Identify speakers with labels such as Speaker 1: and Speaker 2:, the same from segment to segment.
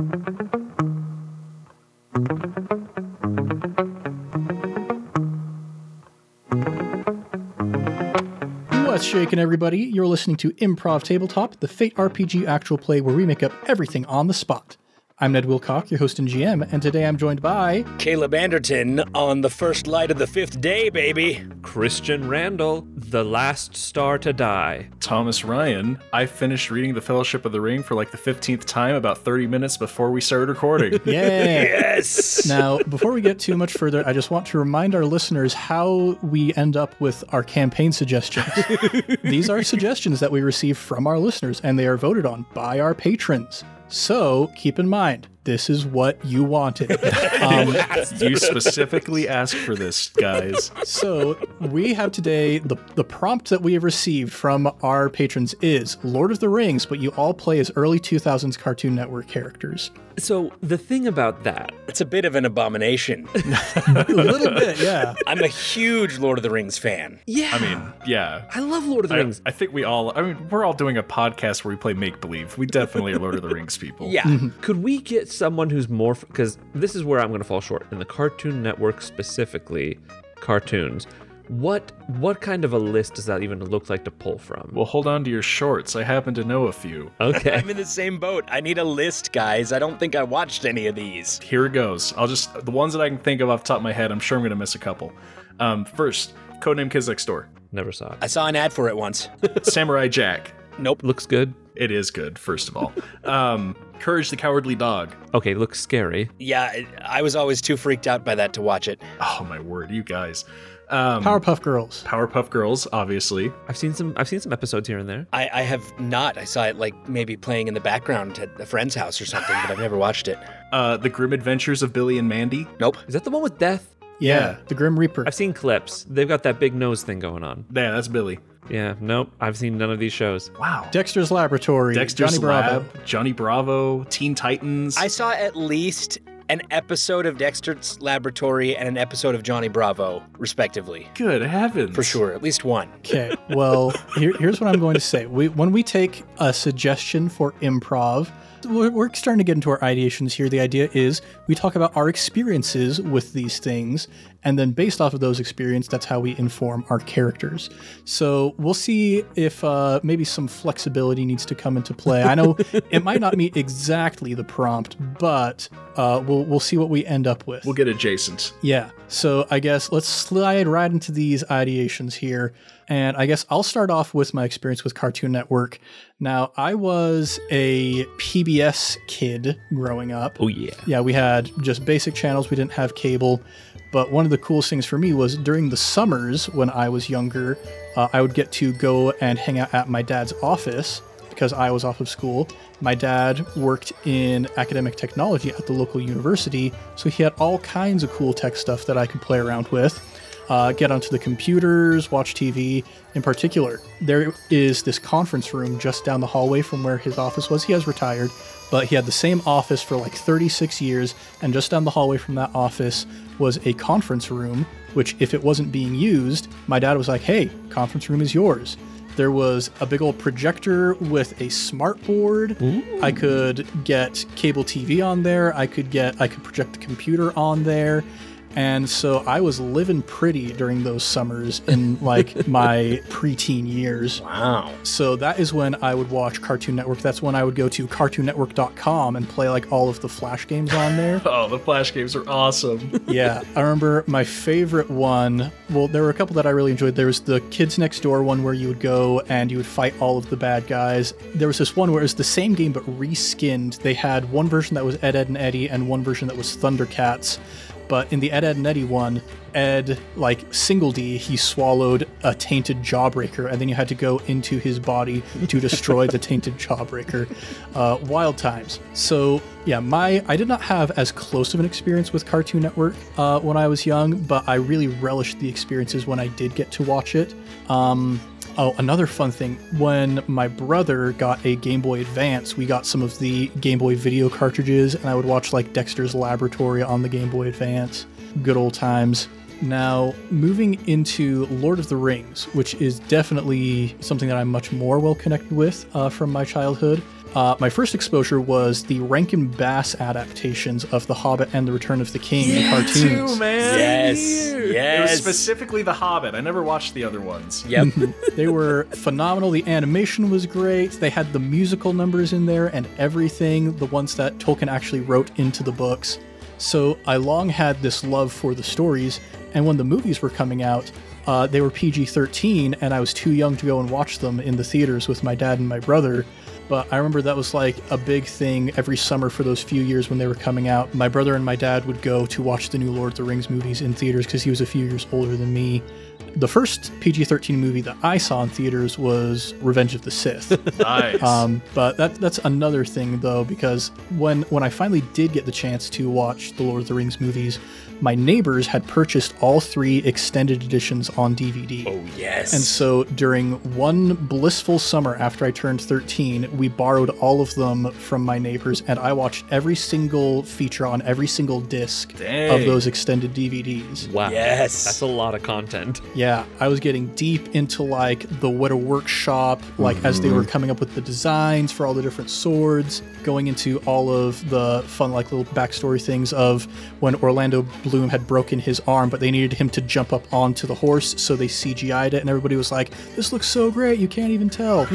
Speaker 1: What's shaking, everybody? You're listening to Improv Tabletop, the Fate RPG actual play where we make up everything on the spot. I'm Ned Wilcock, your host and GM, and today I'm joined by...
Speaker 2: Caleb Anderton on the first light of the fifth day, baby.
Speaker 3: Christian Randall, the last star to die.
Speaker 4: Thomas Ryan, I finished reading The Fellowship of the Ring for like the 15th time about 30 minutes before we started recording.
Speaker 1: Yeah!
Speaker 2: Yes!
Speaker 1: Now, before we get too much further, I just want to remind our listeners how we end up with our campaign suggestions. These are suggestions that we receive from our listeners, and they are voted on by our patrons. So, keep in mind, this is what you wanted.
Speaker 4: You specifically asked for this, guys.
Speaker 1: So, we have today, the prompt that we have received from our patrons is Lord of the Rings, but you all play as early 2000s Cartoon Network characters.
Speaker 3: So the thing about that...
Speaker 2: It's a bit of an abomination.
Speaker 1: A little bit, yeah.
Speaker 2: I'm a huge Lord of the Rings fan.
Speaker 3: Yeah.
Speaker 4: I mean, yeah.
Speaker 3: I love Lord of the Rings.
Speaker 4: I think we're all doing a podcast where we play make-believe. We definitely are Lord of the Rings people.
Speaker 2: Yeah.
Speaker 3: Could we get someone who's more... Because this is where I'm going to fall short. In the Cartoon Network specifically, cartoons... What kind of a list does that even look like to pull from?
Speaker 4: Well, hold on to your shorts. I happen to know a few.
Speaker 3: Okay.
Speaker 2: I'm in the same boat. I need a list, guys. I don't think I watched any of these.
Speaker 4: Here it goes. The ones that I can think of off the top of my head, I'm sure I'm going to miss a couple. First, Codename Kids Next Door.
Speaker 3: Never saw it.
Speaker 2: I saw an ad for it once.
Speaker 4: Samurai Jack.
Speaker 2: Nope.
Speaker 3: Looks good.
Speaker 4: It is good, first of all. Courage the Cowardly Dog.
Speaker 3: Okay, looks scary.
Speaker 2: Yeah, I was always too freaked out by that to watch it.
Speaker 4: Oh, my word, you guys.
Speaker 1: Powerpuff Girls.
Speaker 4: Powerpuff Girls, obviously.
Speaker 3: I've seen some episodes here and there.
Speaker 2: I have not. I saw it like maybe playing in the background at a friend's house or something, but I've never watched it.
Speaker 4: The Grim Adventures of Billy and Mandy.
Speaker 2: Nope.
Speaker 3: Is that the one with death?
Speaker 1: Yeah, the Grim Reaper.
Speaker 3: I've seen clips. They've got that big nose thing going on.
Speaker 4: Yeah, that's Billy.
Speaker 3: Yeah, nope. I've seen none of these shows.
Speaker 4: Wow.
Speaker 1: Dexter's Laboratory.
Speaker 4: Dexter's
Speaker 1: Johnny Bravo.
Speaker 4: Lab, Johnny Bravo, Teen Titans.
Speaker 2: I saw at least an episode of Dexter's Laboratory and an episode of Johnny Bravo, respectively.
Speaker 4: Good heavens.
Speaker 2: For sure, at least one.
Speaker 1: Okay, well, here's what I'm going to say. When we take a suggestion for improv, we're starting to get into our ideations here. The idea is we talk about our experiences with these things, and then based off of those experiences, that's how we inform our characters. So we'll see if maybe some flexibility needs to come into play. I know it might not meet exactly the prompt, but we'll see what we end up with.
Speaker 4: We'll get adjacent.
Speaker 1: Yeah. So I guess let's slide right into these ideations here. And I guess I'll start off with my experience with Cartoon Network. Now, I was a PBS kid growing up.
Speaker 3: Oh, yeah.
Speaker 1: Yeah, we had just basic channels. We didn't have cable. But one of the coolest things for me was during the summers when I was younger, I would get to go and hang out at my dad's office because I was off of school. My dad worked in academic technology at the local university, so he had all kinds of cool tech stuff that I could play around with. Get onto the computers, watch TV. In particular, there is this conference room just down the hallway from where his office was. He has retired, but he had the same office for like 36 years, and just down the hallway from that office was a conference room, which if it wasn't being used, my dad was like, hey, conference room is yours. There was a big old projector with a smart board. Ooh. I could get cable TV on there. I could project the computer on there. And so I was living pretty during those summers in like my preteen years.
Speaker 2: Wow.
Speaker 1: So that is when I would watch Cartoon Network. That's when I would go to cartoonnetwork.com and play like all of the Flash games on there.
Speaker 4: Oh, the Flash games are awesome.
Speaker 1: Yeah. I remember my favorite one. Well, there were a couple that I really enjoyed. There was the Kids Next Door one where you would go and you would fight all of the bad guys. There was this one where it was the same game but reskinned. They had one version that was Ed, Edd and Eddy and one version that was Thundercats. But in the Ed, Edd and Eddy one, Ed, like Single D, he swallowed a tainted Jawbreaker, and then you had to go into his body to destroy the tainted Jawbreaker. Wild times. So yeah, I did not have as close of an experience with Cartoon Network when I was young, but I really relished the experiences when I did get to watch it. Oh, another fun thing, when my brother got a Game Boy Advance, we got some of the Game Boy video cartridges, and I would watch like Dexter's Laboratory on the Game Boy Advance. Good old times. Now, moving into Lord of the Rings, which is definitely something that I'm much more well connected with from my childhood. My first exposure was the Rankin Bass adaptations of The Hobbit and The Return of the King in cartoons.
Speaker 4: Too, man.
Speaker 2: Yes.
Speaker 4: It was specifically The Hobbit. I never watched the other ones.
Speaker 2: Yep.
Speaker 1: They were phenomenal. The animation was great. They had the musical numbers in there and everything, the ones that Tolkien actually wrote into the books. So I long had this love for the stories, and when the movies were coming out, they were PG-13, and I was too young to go and watch them in the theaters with my dad and my brother. But I remember that was like a big thing every summer for those few years when they were coming out. My brother and my dad would go to watch the new Lord of the Rings movies in theaters because he was a few years older than me. The first PG-13 movie that I saw in theaters was Revenge of the Sith.
Speaker 4: Nice.
Speaker 1: But that's another thing, though, because when I finally did get the chance to watch the Lord of the Rings movies, my neighbors had purchased all 3 extended editions on DVD.
Speaker 2: Oh, yes.
Speaker 1: And so during one blissful summer after I turned 13, we borrowed all of them from my neighbors, and I watched every single feature on every single disc of those extended DVDs.
Speaker 3: Wow.
Speaker 2: Yes.
Speaker 3: That's a lot of content.
Speaker 1: Yeah, I was getting deep into like the Weta Workshop, like as they were coming up with the designs for all the different swords, going into all of the fun like little backstory things of when Orlando Bloom had broken his arm, but they needed him to jump up onto the horse, so they CGI'd it, and everybody was like, this looks so great, you can't even tell.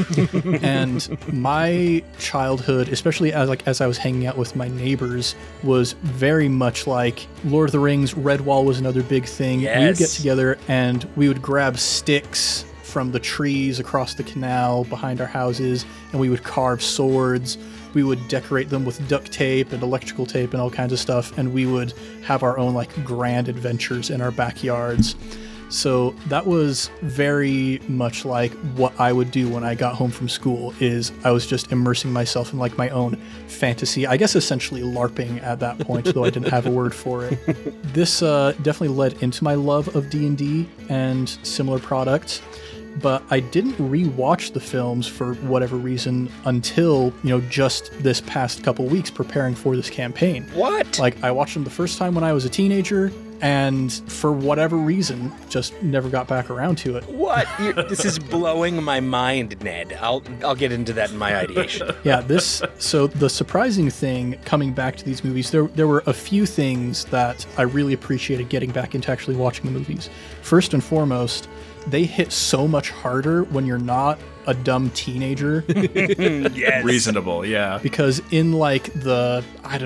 Speaker 1: And my childhood, especially as I was hanging out with my neighbors, was very much like Lord of the Rings. Redwall was another big thing.
Speaker 2: Yes.
Speaker 1: We would get together and we would grab sticks from the trees across the canal behind our houses, and we would carve swords. We would decorate them with duct tape and electrical tape and all kinds of stuff, and we would have our own like grand adventures in our backyards. So that was very much like what I would do when I got home from school. Is I was just immersing myself in like my own fantasy, I guess essentially LARPing at that point, though I didn't have a word for it. This definitely led into my love of D&D and similar products. But I didn't rewatch the films for whatever reason until, just this past couple weeks preparing for this campaign.
Speaker 2: What?
Speaker 1: Like, I watched them the first time when I was a teenager, and for whatever reason, just never got back around to it.
Speaker 2: What? This is blowing my mind, Ned. I'll get into that in my ideation.
Speaker 1: Yeah, so the surprising thing coming back to these movies, there were a few things that I really appreciated getting back into actually watching the movies. First and foremost, they hit so much harder when you're not a dumb teenager.
Speaker 2: Yes.
Speaker 4: Reasonable, yeah.
Speaker 1: Because in like the,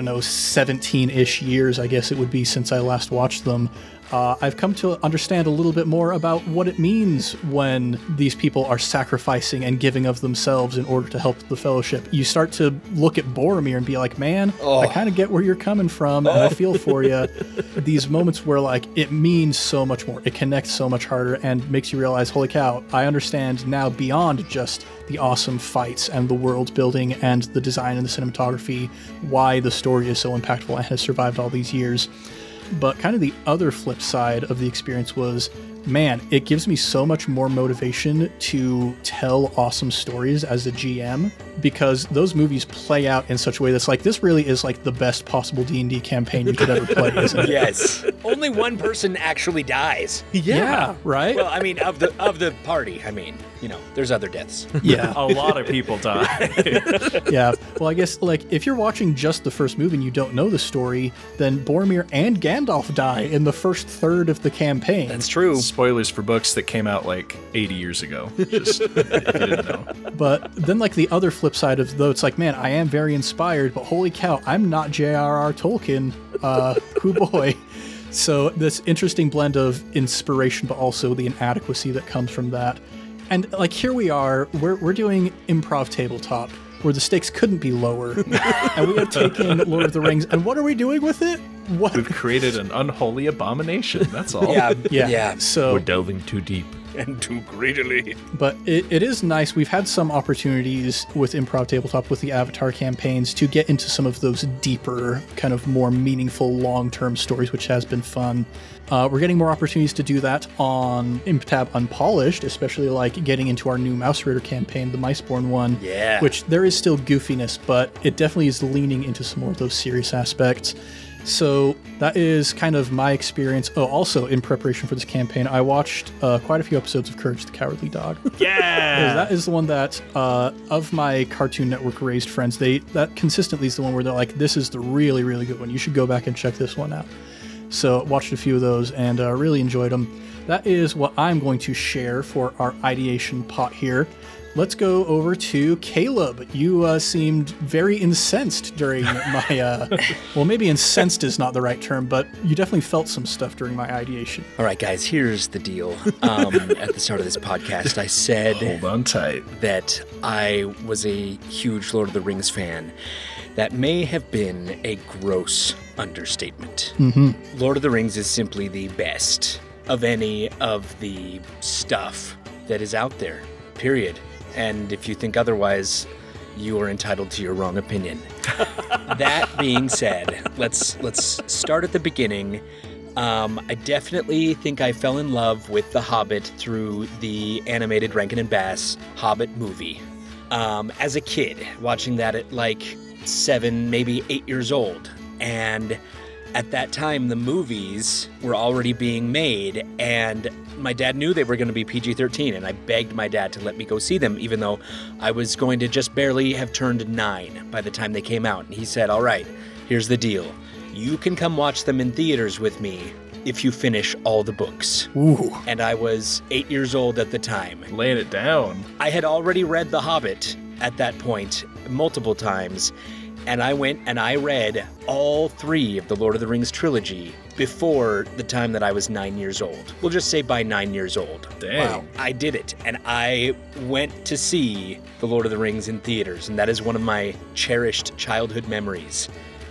Speaker 1: 17-ish years, I guess it would be since I last watched them, I've come to understand a little bit more about what it means when these people are sacrificing and giving of themselves in order to help the Fellowship. You start to look at Boromir and be like, man, I kind of get where you're coming from, and I feel for you. These moments where like it means so much more, it connects so much harder, and makes you realize, holy cow, I understand now beyond just the awesome fights and the world building and the design and the cinematography, why the story is so impactful and has survived all these years. But kind of the other flip side of the experience was, man, it gives me so much more motivation to tell awesome stories as a GM, because those movies play out in such a way that's like, this really is like the best possible D&D campaign you could ever play, isn't it?
Speaker 2: Yes. Only one person actually dies.
Speaker 1: Yeah, right?
Speaker 2: Well, I mean, of the party. I mean, there's other deaths.
Speaker 1: Yeah.
Speaker 4: A lot of people die.
Speaker 1: Yeah. Well, I guess, like, if you're watching just the first movie and you don't know the story, then Boromir and Gandalf die in the first third of the campaign.
Speaker 2: That's true.
Speaker 4: Spoilers for books that came out like 80 years ago. Just if you didn't know.
Speaker 1: But then, like, the other flip side of, though, it's like, man, I am very inspired, but holy cow, I'm not J.R.R. Tolkien. Hoo boy. So this interesting blend of inspiration, but also the inadequacy that comes from that. And like, here we are, we're doing improv tabletop, where the stakes couldn't be lower. And we have taken Lord of the Rings, and what are we doing with it? What?
Speaker 4: We've created an unholy abomination, that's all.
Speaker 2: Yeah.
Speaker 1: So
Speaker 3: We're delving too deep.
Speaker 2: And too greedily.
Speaker 1: But it is nice. We've had some opportunities with Improv Tabletop, with the Avatar campaigns, to get into some of those deeper, kind of more meaningful, long-term stories, which has been fun. We're getting more opportunities to do that on ImpTab Unpolished, especially like getting into our new Mouse Raider campaign, the Miceborn one.
Speaker 2: Yeah.
Speaker 1: Which there is still goofiness, but it definitely is leaning into some more of those serious aspects. So that is kind of my experience. Oh, also in preparation for this campaign, I watched quite a few episodes of Courage the Cowardly Dog.
Speaker 4: Yeah!
Speaker 1: That is the one that, of my Cartoon Network raised friends, that consistently is the one where they're like, this is the really, really good one. You should go back and check this one out. So watched a few of those and really enjoyed them. That is what I'm going to share for our ideation pot here. Let's go over to Caleb. You seemed very incensed during my, well, maybe incensed is not the right term, but you definitely felt some stuff during my ideation.
Speaker 2: All right, guys, here's the deal. At the start of this podcast, I said
Speaker 4: Hold on tight.
Speaker 2: that I was a huge Lord of the Rings fan. That may have been a gross understatement.
Speaker 1: Mm-hmm.
Speaker 2: Lord of the Rings is simply the best of any of the stuff that is out there, period. And if you think otherwise, you are entitled to your wrong opinion. That being said, let's start at the beginning. I definitely think I fell in love with The Hobbit through the animated Rankin and Bass Hobbit movie. As a kid, watching that at like 7, maybe 8 years old. And at that time, the movies were already being made, and my dad knew they were going to be PG-13, and I begged my dad to let me go see them, even though I was going to just barely have turned 9 by the time they came out. And he said, all right, here's the deal. You can come watch them in theaters with me if you finish all the books.
Speaker 1: Ooh.
Speaker 2: And I was 8 years old at the time.
Speaker 4: Laying it down.
Speaker 2: I had already read The Hobbit at that point multiple times, and I went and I read all 3 of the Lord of the Rings trilogy before the time that I was 9 years old. We'll just say by 9 years old.
Speaker 4: Dang.
Speaker 2: Wow. I did it, and I went to see the Lord of the Rings in theaters, and that is one of my cherished childhood memories.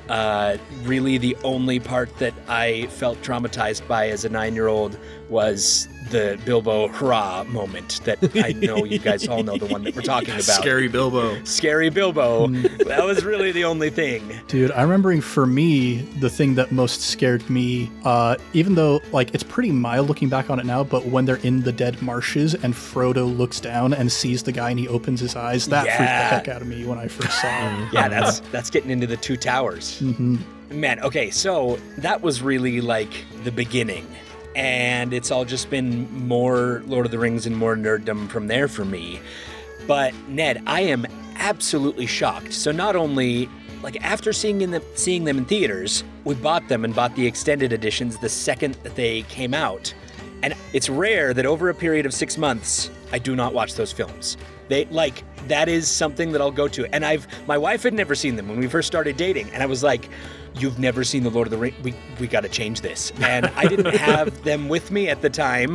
Speaker 2: Really the only part that I felt traumatized by as a 9-year-old was the Bilbo hurrah moment that I know you guys all know the one that we're talking about.
Speaker 4: Scary Bilbo.
Speaker 2: Scary Bilbo. That was really the only thing.
Speaker 1: Dude, I'm remembering for me, the thing that most scared me, even though like it's pretty mild looking back on it now, but when they're in the dead marshes and Frodo looks down and sees the guy and he opens his eyes, that freaked the heck out of me when I first saw it.
Speaker 2: Yeah, that's getting into the 2 towers.
Speaker 1: Mm-hmm.
Speaker 2: Man, okay, so that was really like the beginning. And it's all just been more Lord of the Rings and more nerddom from there for me. But Ned, I am absolutely shocked. So not only, like after seeing them in theaters, we bought them and bought the extended editions the second that they came out. And it's rare that over a period of 6 months, I do not watch those films. That is something that I'll go to. And my wife had never seen them when we first started dating. And I was like, you've never seen the Lord of the Rings? We got to change this. And I didn't have them with me at the time.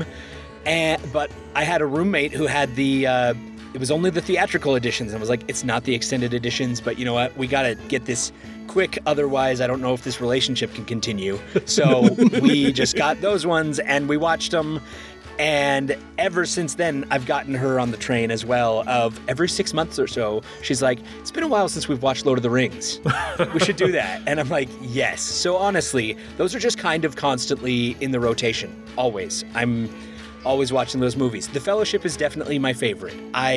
Speaker 2: But I had a roommate who had it was only the theatrical editions. And I was like, it's not the extended editions, but you know what? We got to get this quick. Otherwise, I don't know if this relationship can continue. So we just got those ones and we watched them. And ever since then, I've gotten her on the train as well of every 6 months or so, she's like, it's been a while since we've watched Lord of the Rings. We should do that. And I'm like, yes. So honestly, those are just kind of constantly in the rotation. Always. I'm always watching those movies. The Fellowship is definitely my favorite.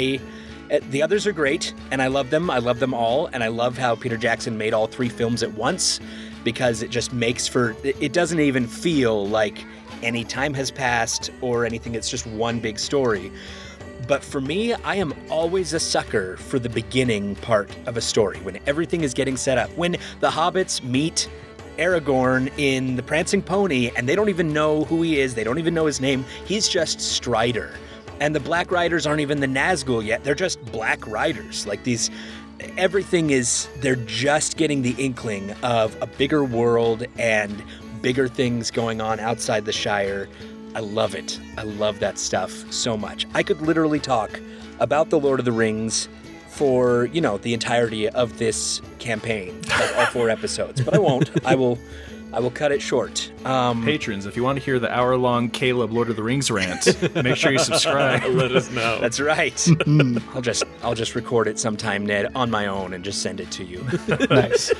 Speaker 2: The others are great, and I love them. I love them all, and I love how Peter Jackson made all 3 films at once because it just makes for... It doesn't even feel like any time has passed or anything. It's just one big story. But for me, I am always a sucker for the beginning part of a story, when everything is getting set up. When the hobbits meet Aragorn in The Prancing Pony, and they don't even know who he is, they don't even know his name, he's just Strider. And the Black Riders aren't even the Nazgul yet, they're just Black Riders. Like these, they're just getting the inkling of a bigger world and bigger things going on outside the Shire. I love it. I love that stuff so much. I could literally talk about the Lord of the Rings for, the entirety of this campaign, like all 4 episodes, but I won't. I will cut it short.
Speaker 4: Patrons, if you want to hear the hour-long Caleb Lord of the Rings rant, make sure you subscribe.
Speaker 3: Let us know.
Speaker 2: That's right. I'll just record it sometime, Ned, on my own and just send it to you.
Speaker 1: Nice.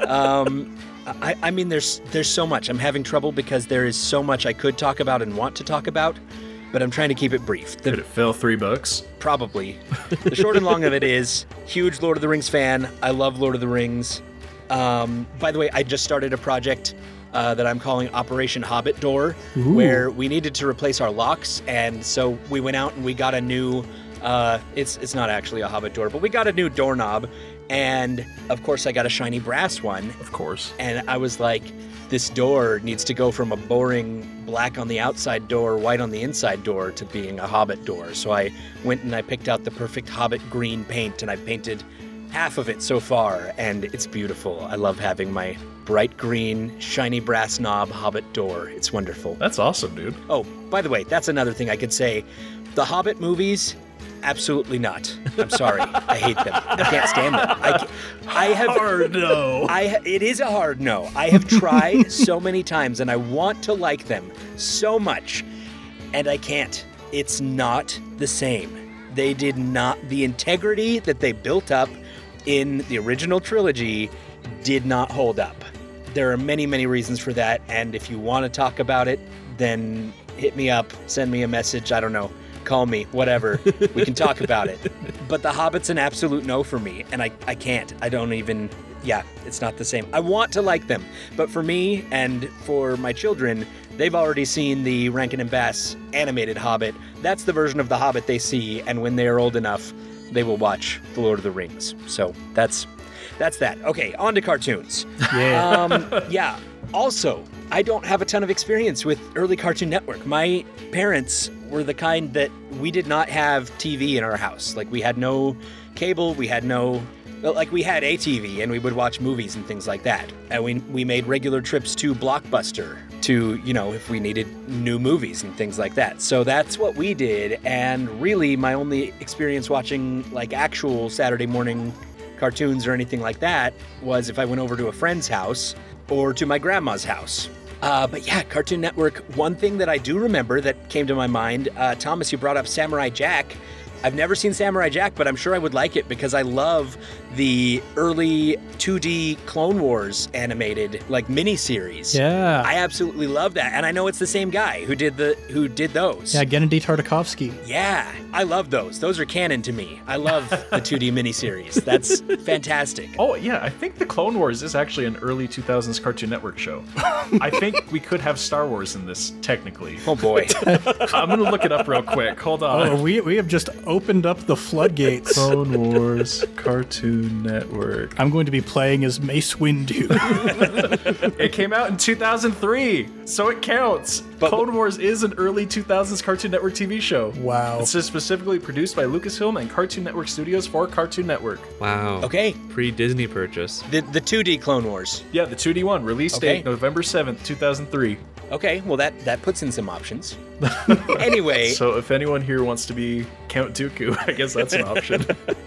Speaker 2: I mean, there's so much. I'm having trouble because there is so much I could talk about and want to talk about, but I'm trying to keep it brief.
Speaker 4: Did it fill 3 books?
Speaker 2: Probably. The short and long of it is, huge Lord of the Rings fan. I love Lord of the Rings. By the way, I just started a project that I'm calling Operation Hobbit Door, where we needed to replace our locks, and so we went out and we got a new. It's not actually a Hobbit door, but we got a new doorknob, and of course I got a shiny brass one.
Speaker 4: Of course.
Speaker 2: And I was like, this door needs to go from a boring black on the outside door, white on the inside door, to being a Hobbit door. So I went and I picked out the perfect Hobbit green paint, and I painted half of it so far, and it's beautiful. I love having my bright green, shiny brass knob Hobbit door. It's wonderful.
Speaker 4: That's awesome, dude.
Speaker 2: Oh, by the way, that's another thing I could say. The Hobbit movies, absolutely not. I'm sorry. I hate them. I can't stand them. I have
Speaker 4: Hard no.
Speaker 2: It is a hard no. I have tried so many times, and I want to like them so much, and I can't. It's not the same. They did not. The integrity that they built up in the original trilogy did not hold up. There are many, many reasons for that, and if you want to talk about it, then hit me up, send me a message, I don't know, call me, whatever. We can talk about it. But The Hobbit's an absolute no for me, and I can't. I don't even, it's not the same. I want to like them, but for me and for my children, they've already seen the Rankin and Bass animated Hobbit. That's the version of The Hobbit they see, and when they are old enough, they will watch The Lord of the Rings. So that's that. Okay, on to cartoons.
Speaker 1: Yeah.
Speaker 2: Also, I don't have a ton of experience with early Cartoon Network. My parents were the kind that we did not have TV in our house. Like, we had no cable, we had a TV, and we would watch movies and things like that. And we made regular trips to Blockbuster to, if we needed new movies and things like that. So that's what we did. And really, my only experience watching, like, actual Saturday morning cartoons or anything like that was if I went over to a friend's house or to my grandma's house. But yeah, Cartoon Network, one thing that I do remember that came to my mind, Thomas, you brought up Samurai Jack. I've never seen Samurai Jack, but I'm sure I would like it because I love the early 2D Clone Wars animated miniseries.
Speaker 1: Yeah.
Speaker 2: I absolutely love that, and I know it's the same guy who did those.
Speaker 1: Yeah, Gennady Tartakovsky.
Speaker 2: Yeah, I love those. Those are canon to me. I love the 2D miniseries. That's fantastic.
Speaker 4: Oh, yeah, I think the Clone Wars is actually an early 2000s Cartoon Network show. I think we could have Star Wars in this, technically.
Speaker 2: Oh, boy.
Speaker 4: I'm going to look it up real quick. Hold on.
Speaker 1: Oh, we have just opened up the floodgates.
Speaker 4: Clone Wars Cartoon Network.
Speaker 1: I'm going to be playing as Mace Windu.
Speaker 4: It came out in 2003, so it counts.
Speaker 2: But
Speaker 4: Clone Wars is an early 2000s Cartoon Network TV show.
Speaker 1: Wow.
Speaker 4: It's specifically produced by Lucasfilm and Cartoon Network Studios for Cartoon Network.
Speaker 3: Wow.
Speaker 2: Okay.
Speaker 3: Pre-Disney purchase.
Speaker 2: The 2D Clone Wars.
Speaker 4: Yeah, the 2D one. Release
Speaker 2: Okay.
Speaker 4: date November 7th, 2003.
Speaker 2: Okay, well that puts in some options. Anyway,
Speaker 4: So if anyone here wants to be Count Dooku, I guess that's an option.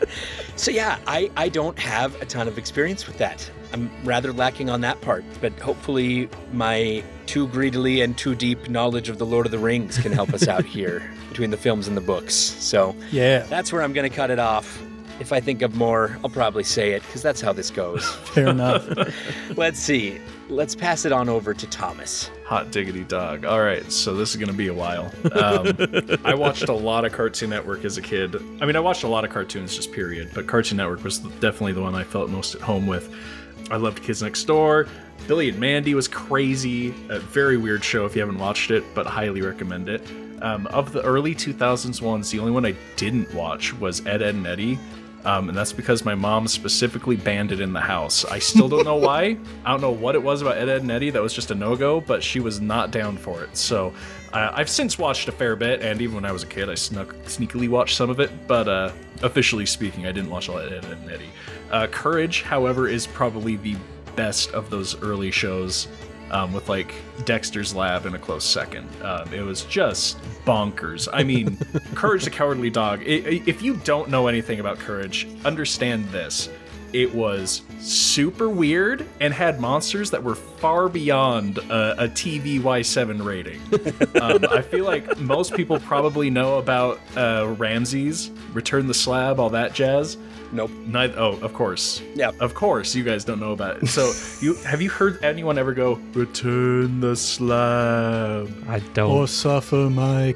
Speaker 2: so yeah, I don't have a ton of experience with that. I'm rather lacking on that part, but hopefully my too greedily and too deep knowledge of the Lord of the Rings can help us out here between the films and the books. So
Speaker 1: Yeah.
Speaker 2: that's where I'm going to cut it off. If I think of more, I'll probably say it, because that's how this goes.
Speaker 1: Fair enough.
Speaker 2: Let's see. Let's pass it on over to Thomas.
Speaker 4: Hot diggity dog. All right, so this is going to be a while. I watched a lot of Cartoon Network as a kid. I mean, I watched a lot of cartoons, just period, but Cartoon Network was definitely the one I felt most at home with. I loved Kids Next Door. Billy and Mandy was crazy. A very weird show if you haven't watched it, but highly recommend it. Of the early 2000s ones, the only one I didn't watch was Ed, Edd and Eddy. And that's because my mom specifically banned it in the house. I still don't know why. I don't know what it was about Ed, Edd and Eddy that was just a no-go, but she was not down for it. So I've since watched a fair bit, and even when I was a kid, I sneakily watched some of it. But officially speaking, I didn't watch a lot of Ed, Edd and Eddy. Courage, however, is probably the best of those early shows. With like Dexter's Lab in a close second. It was just bonkers. I mean, Courage the Cowardly Dog. If you don't know anything about Courage, understand this. It was super weird and had monsters that were far beyond a TV Y7 rating. I feel like most people probably know about Ramses, Return the Slab, all that jazz.
Speaker 2: Nope.
Speaker 4: Oh, of course.
Speaker 2: Yeah.
Speaker 4: Of course, you guys don't know about it. So, have you heard anyone ever go, Return the Slab?
Speaker 3: I don't.
Speaker 1: Or suffer my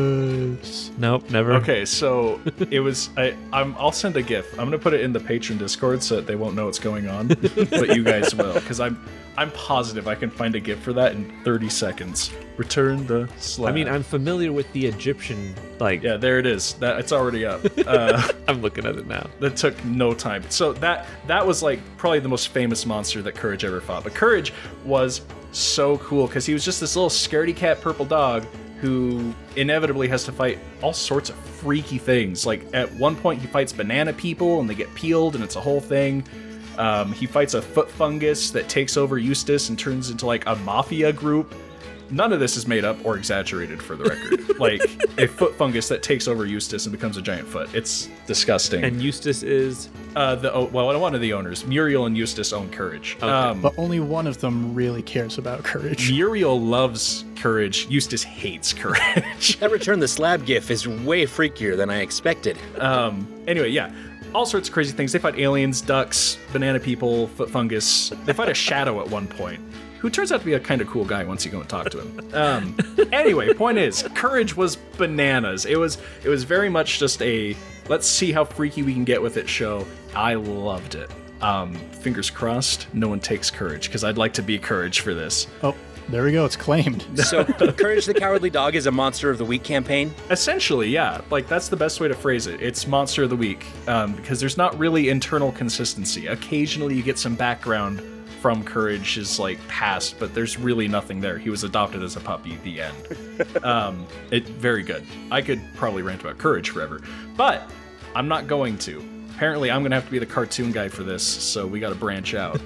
Speaker 1: curse.
Speaker 3: Nope, never.
Speaker 4: Okay, so it was. I'll send a GIF. I'm gonna put it in the Patreon Discord Discord so that they won't know what's going on, but you guys will, because I'm positive I can find a GIF for that in 30 seconds. Return the slab.
Speaker 3: I mean, I'm familiar with the Egyptian, like...
Speaker 4: Yeah, there it is. It's already up.
Speaker 3: I'm looking at it now.
Speaker 4: That took no time. So that was like probably the most famous monster that Courage ever fought. But Courage was so cool because he was just this little scaredy cat purple dog who inevitably has to fight all sorts of freaky things. Like at one point he fights banana people and they get peeled and it's a whole thing. He fights a foot fungus that takes over Eustace and turns into like a mafia group. None of this is made up or exaggerated for the record. Like a foot fungus that takes over Eustace and becomes a giant foot. It's disgusting.
Speaker 3: And Eustace is
Speaker 4: one of the owners. Muriel and Eustace own Courage.
Speaker 3: Okay.
Speaker 1: But only one of them really cares about Courage.
Speaker 4: Muriel loves Courage. Eustace hates Courage.
Speaker 2: That Return the Slab gif is way freakier than I expected.
Speaker 4: Anyway, yeah. All sorts of crazy things. They fight aliens, ducks, banana people, foot fungus. They fight a shadow at one point, who turns out to be a kind of cool guy once you go and talk to him. Anyway, point is, Courage was bananas. It was very much just a let's see how freaky we can get with it show. I loved it. Fingers crossed, no one takes Courage, because I'd like to be Courage for this.
Speaker 1: Oh, there we go. It's claimed.
Speaker 2: So, Courage the Cowardly Dog is a Monster of the Week campaign?
Speaker 4: Essentially, yeah. Like, that's the best way to phrase it. It's Monster of the Week, because there's not really internal consistency. Occasionally you get some background from Courage's like past, but there's really nothing there. He was adopted as a puppy. The end. Very good. I could probably rant about Courage forever, but I'm not going to. Apparently, I'm gonna have to be the cartoon guy for this, so we got to branch out.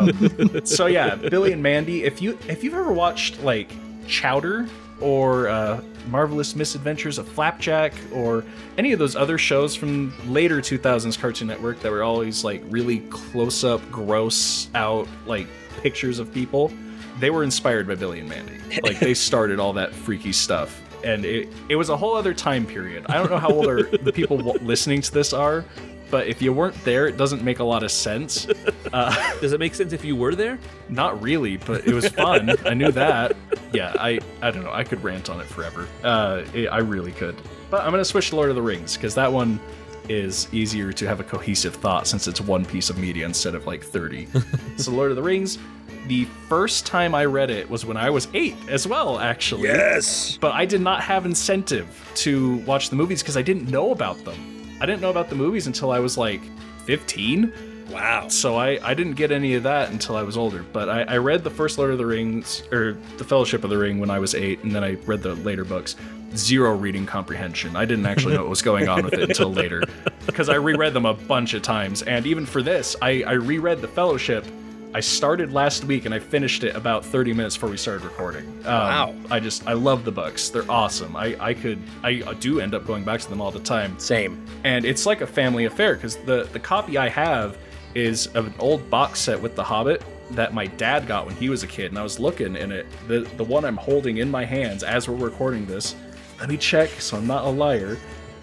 Speaker 4: So yeah, Billy and Mandy. If you've ever watched like Chowder or Marvelous Misadventures of Flapjack or any of those other shows from later 2000s Cartoon Network that were always like really close up, gross out like pictures of people, they were inspired by Billy and Mandy. Like they started all that freaky stuff. And it was a whole other time period. I don't know how old the people listening to this are, but if you weren't there, it doesn't make a lot of sense.
Speaker 3: Does it make sense if you were there?
Speaker 4: Not really, but it was fun. I knew that. Yeah, I don't know. I could rant on it forever. I really could. But I'm going to switch to Lord of the Rings, because that one is easier to have a cohesive thought since it's one piece of media instead of like 30. So Lord of the Rings, the first time I read it was when I was 8 as well, actually.
Speaker 2: Yes!
Speaker 4: But I did not have incentive to watch the movies because I didn't know about them. I didn't know about the movies until I was like 15.
Speaker 2: Wow.
Speaker 4: So I didn't get any of that until I was older. But I read the first Lord of the Rings, or the Fellowship of the Ring, when I was 8, and then I read the later books. Zero reading comprehension. I didn't actually know what was going on with it until later, because I reread them a bunch of times. And even for this, I reread the Fellowship. I started last week and I finished it about 30 minutes before we started recording.
Speaker 2: Wow.
Speaker 4: I love the books. They're awesome. I do end up going back to them all the time.
Speaker 2: Same.
Speaker 4: And it's like a family affair, because the copy I have is of an old box set with The Hobbit that my dad got when he was a kid, and I was looking in it. The one I'm holding in my hands as we're recording this, let me check so I'm not a liar.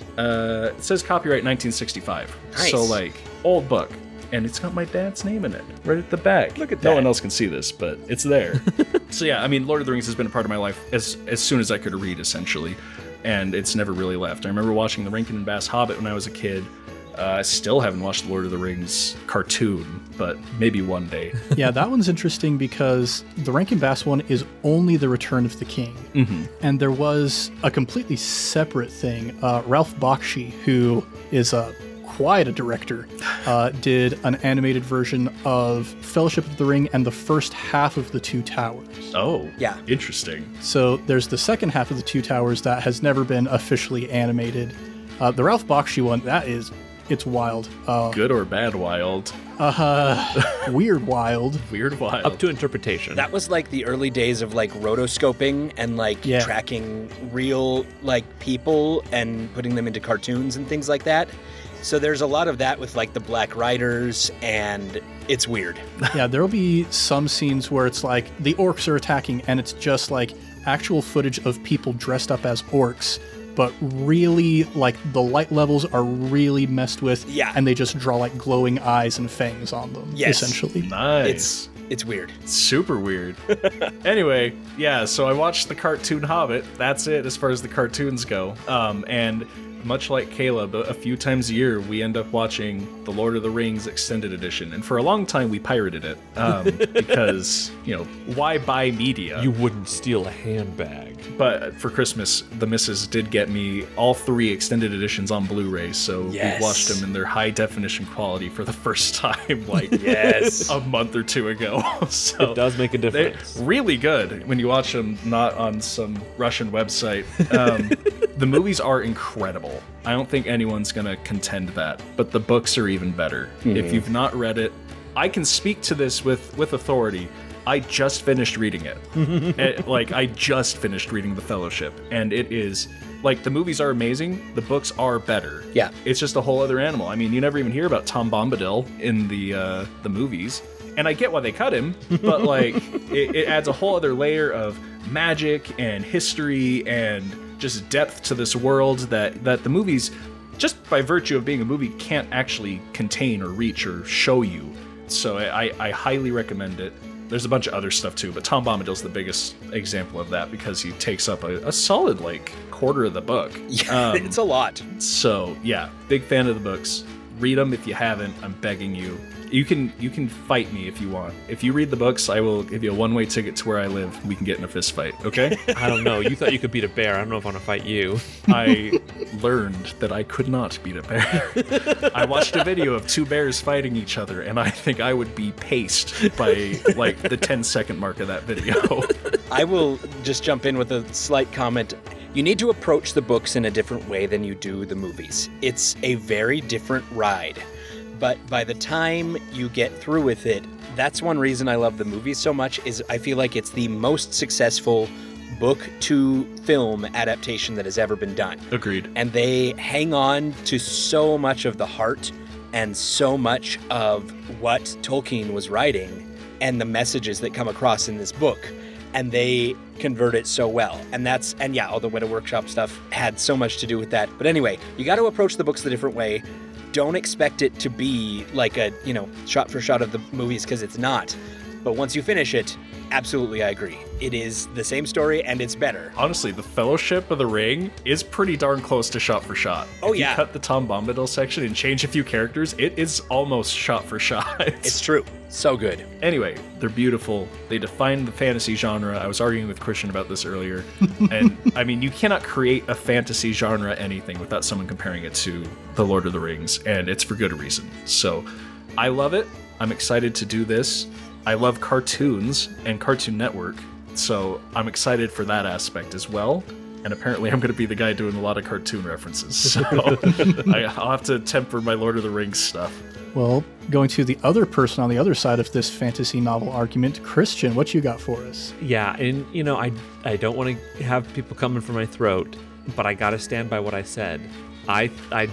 Speaker 4: It says copyright 1965.
Speaker 2: Nice.
Speaker 4: So like old book. And it's got my dad's name in it, right at the back.
Speaker 2: Look at
Speaker 4: No
Speaker 2: that.
Speaker 4: one else can see this, but it's there. So yeah, I mean, Lord of the Rings has been a part of my life as soon as I could read, essentially. And it's never really left. I remember watching the Rankin and Bass Hobbit when I was a kid. I still haven't watched the Lord of the Rings cartoon, but maybe one day.
Speaker 1: Yeah, that one's interesting because the Rankin Bass one is only the Return of the King. Mm-hmm. And there was a completely separate thing. Ralph Bakshi, who is quite a director, did an animated version of Fellowship of the Ring and the first half of The Two Towers.
Speaker 4: Oh,
Speaker 2: Yeah.
Speaker 4: Interesting.
Speaker 1: So there's the second half of The Two Towers that has never been officially animated. The Ralph Bakshi one, it's wild.
Speaker 4: Good or bad wild?
Speaker 1: Weird wild.
Speaker 4: Weird wild.
Speaker 3: Up to interpretation.
Speaker 2: That was like the early days of like rotoscoping and like
Speaker 1: Yeah.
Speaker 2: tracking real like people and putting them into cartoons and things like that. So there's a lot of that with like the Black Riders, and it's weird.
Speaker 1: Yeah, there'll be some scenes where it's like the orcs are attacking and it's just like actual footage of people dressed up as orcs, but really like the light levels are really messed with.
Speaker 2: Yeah.
Speaker 1: And they just draw like glowing eyes and fangs on them,
Speaker 2: Yes.
Speaker 1: essentially.
Speaker 4: Nice.
Speaker 2: It's weird.
Speaker 4: Super weird. Anyway, yeah, so I watched the cartoon Hobbit. That's it as far as the cartoons go. And much like Caleb, a few times a year we end up watching the Lord of the Rings Extended Edition. And for a long time we pirated it because, why buy media?
Speaker 3: You wouldn't steal a handbag.
Speaker 4: But for Christmas, the missus did get me all 3 extended editions on Blu-ray, so
Speaker 2: Yes.
Speaker 4: we watched them in their high definition quality for the first time, like
Speaker 2: Yes.
Speaker 4: a month or 2 ago. So
Speaker 3: It does make a
Speaker 4: they're
Speaker 3: difference.
Speaker 4: really good when you watch them not on some Russian website. The movies are incredible. I don't think anyone's gonna contend that, but the books are even better. If you've not read it, I can speak to this with authority. I just finished reading it. I just finished reading The Fellowship, and it is the movies are amazing. The books are better.
Speaker 2: Yeah.
Speaker 4: It's just a whole other animal. I mean, you never even hear about Tom Bombadil in the movies, and I get why they cut him, but it adds a whole other layer of magic and history and just depth to this world that the movies, just by virtue of being a movie, can't actually contain or reach or show you. So I highly recommend it. There's a bunch of other stuff too, but Tom Bombadil's the biggest example of that because he takes up a solid quarter of the book.
Speaker 2: Yeah, it's a lot.
Speaker 4: So yeah, big fan of the books. Read them if you haven't. I'm begging you. You can fight me if you want. If you read the books, I will give you a one-way ticket to where I live. We can get in a fist fight, okay?
Speaker 3: I don't know. You thought you could beat a bear. I don't know if I want to fight you.
Speaker 4: I learned that I could not beat a bear. I watched a video of 2 bears fighting each other, and I think I would be paced by the 10-second mark of that video.
Speaker 2: I will just jump in with a slight comment. You need to approach the books in a different way than you do the movies. It's a very different ride. But by the time you get through with it, that's one reason I love the movies so much, is I feel like it's the most successful book to film adaptation that has ever been done.
Speaker 4: Agreed.
Speaker 2: And they hang on to so much of the heart and so much of what Tolkien was writing and the messages that come across in this book. And they convert it so well. And all the Weta Workshop stuff had so much to do with that. But anyway, you got to approach the books a different way. Don't expect it to be like a, shot for shot of the movies, because it's not. But once you finish it, absolutely I agree. It is the same story and it's better.
Speaker 4: Honestly, the Fellowship of the Ring is pretty darn close to shot for shot.
Speaker 2: Oh,
Speaker 4: if
Speaker 2: yeah.
Speaker 4: you cut the Tom Bombadil section and change a few characters, it is almost shot for shot.
Speaker 2: It's true. So good.
Speaker 4: Anyway, they're beautiful. They define the fantasy genre. I was arguing with Christian about this earlier. And I mean, you cannot create a fantasy genre anything without someone comparing it to The Lord of the Rings, and it's for good reason. So I love it. I'm excited to do this. I love cartoons and Cartoon Network, so I'm excited for that aspect as well. And apparently I'm going to be the guy doing a lot of cartoon references, so I'll have to temper my Lord of the Rings stuff.
Speaker 1: Well, going to the other person on the other side of this fantasy novel argument, Christian, what you got for us?
Speaker 3: Yeah, and I don't want to have people coming for my throat, but I gotta stand by what I said. I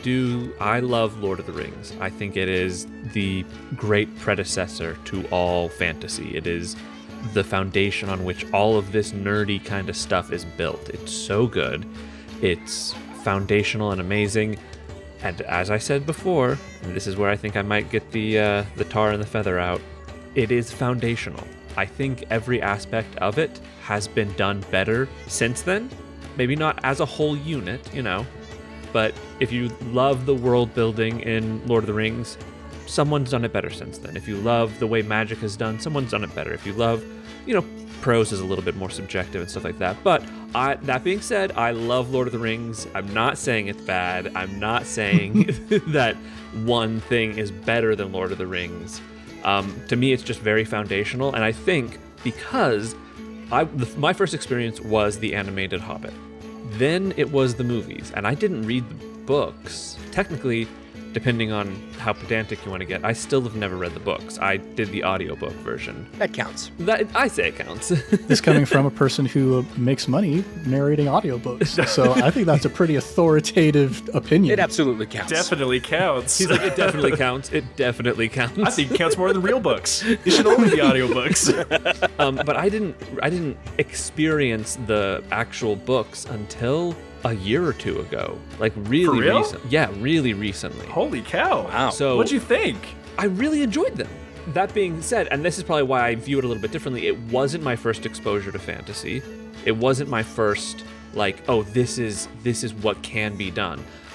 Speaker 3: love Lord of the Rings. I think it is the great predecessor to all fantasy. It is the foundation on which all of this nerdy kind of stuff is built. It's so good. It's foundational and amazing. And as I said before, and this is where I think I might get the tar and the feather out, it is foundational. I think every aspect of it has been done better since then. Maybe not as a whole unit, but if you love the world building in Lord of the Rings, someone's done it better since then. If you love the way magic is done, someone's done it better. If you love, prose is a little bit more subjective and stuff like that. But that being said, I love Lord of the Rings. I'm not saying it's bad. I'm not saying that one thing is better than Lord of the Rings. To me, it's just very foundational. And I think because my first experience was the animated Hobbit. Then it was the movies, and I didn't read the books. Technically, depending on how pedantic you want to get, I still have never read the books. I did the audiobook version.
Speaker 2: That counts.
Speaker 3: I say it counts.
Speaker 1: This coming from a person who makes money narrating audiobooks. So I think that's a pretty authoritative opinion.
Speaker 2: It absolutely counts.
Speaker 4: Definitely counts.
Speaker 3: He's like, it definitely counts. It definitely counts.
Speaker 4: I think it counts more than real books. It should only be audiobooks.
Speaker 3: But I didn't experience the actual books until a year or two ago. Like really
Speaker 4: For real?
Speaker 3: recent. Yeah, really recently.
Speaker 4: Holy cow.
Speaker 2: Wow.
Speaker 3: So
Speaker 4: What'd you think?
Speaker 3: I really enjoyed them. That being said, and this is probably why I view it a little bit differently, it wasn't my first exposure to fantasy. It wasn't my first this is what can be done.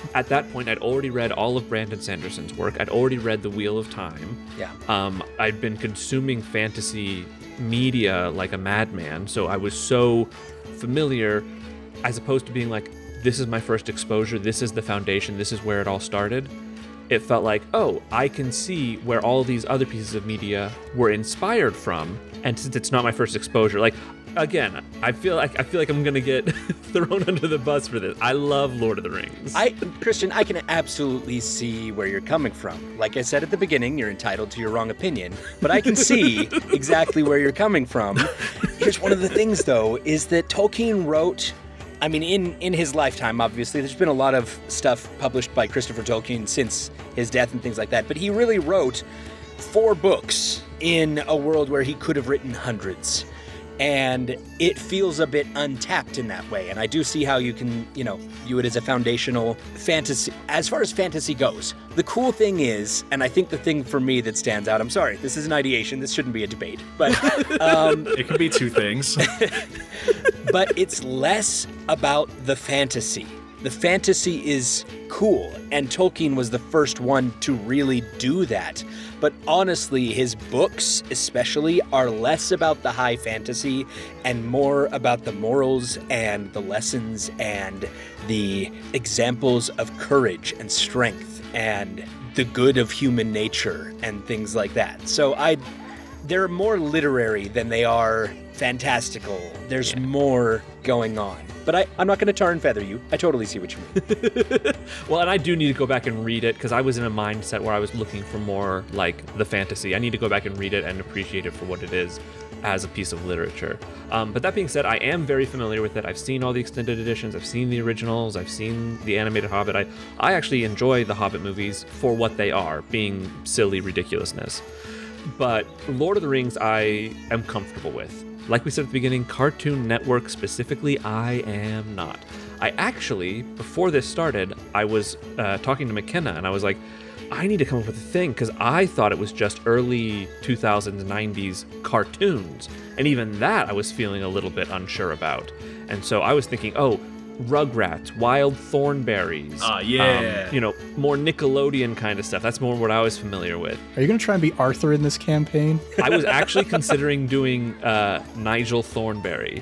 Speaker 3: at that point, I'd already read all of Brandon Sanderson's work. I'd already read The Wheel of Time.
Speaker 2: Yeah.
Speaker 3: I'd been consuming fantasy media like a madman, so I was so familiar, as opposed to being like, this is my first exposure, this is the foundation, this is where it all started. It felt like, oh, I can see where all these other pieces of media were inspired from, and since it's not my first exposure, like, again, I feel like I'm gonna get thrown under the bus for this. I love Lord of the Rings.
Speaker 2: Christian, I can absolutely see where you're coming from. Like I said at the beginning, you're entitled to your wrong opinion, but I can see exactly where you're coming from. Here's one of the things, though, is that Tolkien wrote, I mean, in his lifetime, obviously, there's been a lot of stuff published by Christopher Tolkien since his death and things like that, but he really wrote 4 books in a world where he could have written hundreds. And it feels a bit untapped in that way. And I do see how you can, view it as a foundational fantasy. As far as fantasy goes, the cool thing is, and I think the thing for me that stands out, I'm sorry, this is an ideation, this shouldn't be a debate, but
Speaker 4: it can be 2 things.
Speaker 2: But it's less about the fantasy. The fantasy is cool, and Tolkien was the first one to really do that. But honestly, his books especially are less about the high fantasy and more about the morals and the lessons and the examples of courage and strength and the good of human nature and things like that. So they're more literary than they are fantastical. There's more going on. But I'm not going to tar and feather you. I totally see what you mean.
Speaker 3: Well, and I do need to go back and read it because I was in a mindset where I was looking for more like the fantasy. I need to go back and read it and appreciate it for what it is as a piece of literature. But that being said, I am very familiar with it. I've seen all the extended editions. I've seen the originals. I've seen the animated Hobbit. I actually enjoy the Hobbit movies for what they are, being silly ridiculousness. But Lord of the Rings, I am comfortable with. Like we said at the beginning, Cartoon Network specifically, I am not. I actually, before this started, I was talking to McKenna, and I was like, I need to come up with a thing, because I thought it was just early 2000s, 90s cartoons. And even that I was feeling a little bit unsure about. And so I was thinking, Rugrats, Wild Thornberries.
Speaker 4: Yeah.
Speaker 3: More Nickelodeon kind of stuff. That's more what I was familiar with.
Speaker 1: Are you going to try and be Arthur in this campaign?
Speaker 3: I was actually considering doing Nigel Thornberry.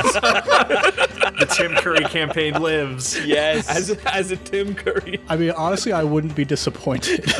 Speaker 4: The Tim Curry campaign lives.
Speaker 2: Yes.
Speaker 3: As a Tim Curry.
Speaker 1: I mean, honestly, I wouldn't be disappointed.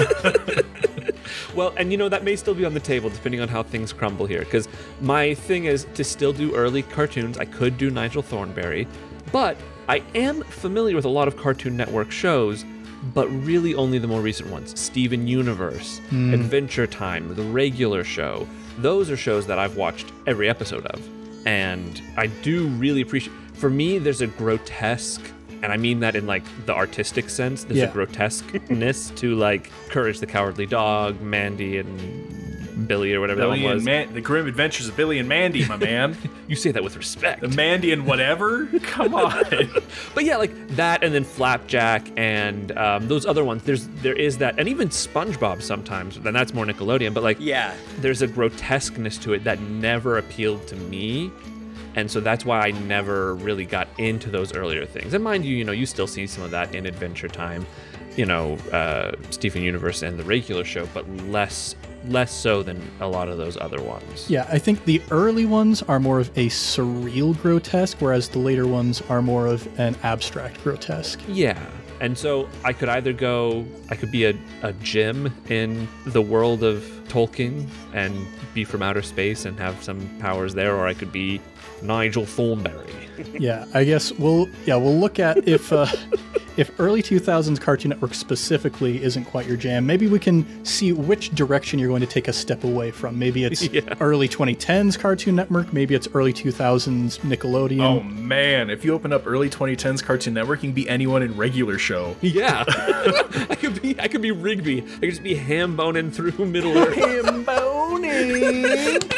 Speaker 3: Well, and that may still be on the table depending on how things crumble here. Because my thing is to still do early cartoons. I could do Nigel Thornberry. But I am familiar with a lot of Cartoon Network shows, but really only the more recent ones. Steven Universe, Adventure Time, The Regular Show. Those are shows that I've watched every episode of. And I do really appreciate... For me, there's a grotesque, and I mean that in like the artistic sense, there's a grotesqueness to like Courage the Cowardly Dog, Mandy and Billy or whatever
Speaker 4: Billy
Speaker 3: that one was.
Speaker 4: The Grim Adventures of Billy and Mandy, my man.
Speaker 3: You say that with respect.
Speaker 4: The Mandy and whatever? Come on.
Speaker 3: But yeah, like that, and then Flapjack and those other ones. There is that, and even SpongeBob sometimes, and that's more Nickelodeon, but like there's a grotesqueness to it that never appealed to me. And so that's why I never really got into those earlier things. And mind you, you still see some of that in Adventure Time, Steven Universe and The Regular Show, but less so than a lot of those other ones.
Speaker 1: Yeah, I think the early ones are more of a surreal grotesque, whereas the later ones are more of an abstract grotesque.
Speaker 3: Yeah. And so I could either be a Jim in the world of Tolkien and be from outer space and have some powers there, or I could be Nigel Thornberry.
Speaker 1: Yeah, I guess we'll look at if early 2000s Cartoon Network specifically isn't quite your jam, maybe we can see which direction you're going to take a step away from. Maybe it's early 2010s Cartoon Network, maybe it's early 2000s Nickelodeon.
Speaker 4: Oh man, if you open up early 2010s Cartoon Network, you can be anyone in Regular Show.
Speaker 3: Yeah. I could be Rigby. I could just be ham-boning through Middle-earth.
Speaker 2: Ham-boning!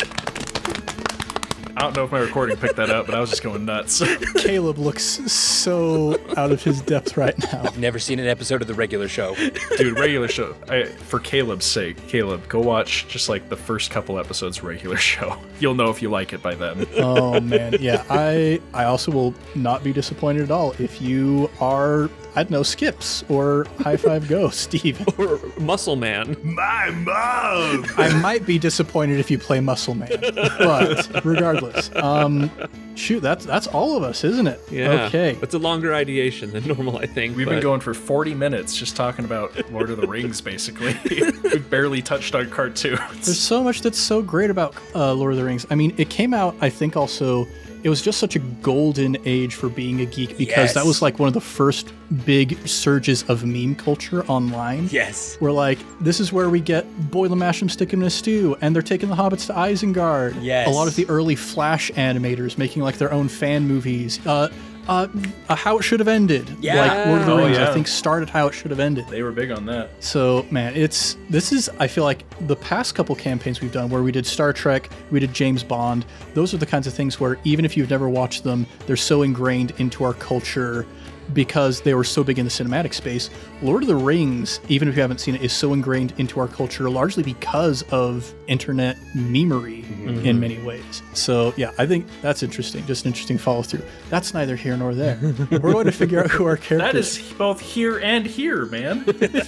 Speaker 4: I don't know if my recording picked that up, but I was just going nuts.
Speaker 1: Caleb looks so out of his depth right now.
Speaker 2: Never seen an episode of The Regular Show.
Speaker 4: Dude, Regular Show. For Caleb's sake, Caleb, go watch just like the first couple episodes of Regular Show. You'll know if you like it by then.
Speaker 1: Oh man, yeah. I also will not be disappointed at all if you are I don't know, Skips or High Five Go, Steve.
Speaker 3: Or Muscle Man.
Speaker 4: My mom!
Speaker 1: I might be disappointed if you play Muscle Man, but regardless, shoot, that's all of us, isn't it?
Speaker 3: Yeah.
Speaker 1: Okay.
Speaker 3: It's a longer ideation than normal, I think.
Speaker 4: We've been going for 40 minutes just talking about Lord of the Rings, basically. We've barely touched on cartoons.
Speaker 1: There's so much that's so great about Lord of the Rings. I mean, it came out, I think, also. It was just such a golden age for being a geek because that was like one of the first big surges of meme culture online.
Speaker 2: Yes.
Speaker 1: Where like, this is where we get boil them, mash them, stick them in a stew, and they're taking the hobbits to Isengard.
Speaker 2: Yes.
Speaker 1: A lot of the early Flash animators making like their own fan movies. How It Should Have Ended.
Speaker 2: Yeah.
Speaker 1: Like Lord of the Rings,
Speaker 4: yeah.
Speaker 1: I think started How It Should Have Ended.
Speaker 4: They were big on that.
Speaker 1: So, man, this is, I feel like the past couple campaigns we've done where we did Star Trek, we did James Bond, those are the kinds of things where even if you've never watched them, they're so ingrained into our culture because they were so big in the cinematic space. Lord of the Rings, even if you haven't seen it, is so ingrained into our culture largely because of internet memery in many ways. So, yeah, I think that's interesting. Just an interesting follow through. That's neither here nor there. We're going to figure out who our characters
Speaker 4: That is both here and here, man.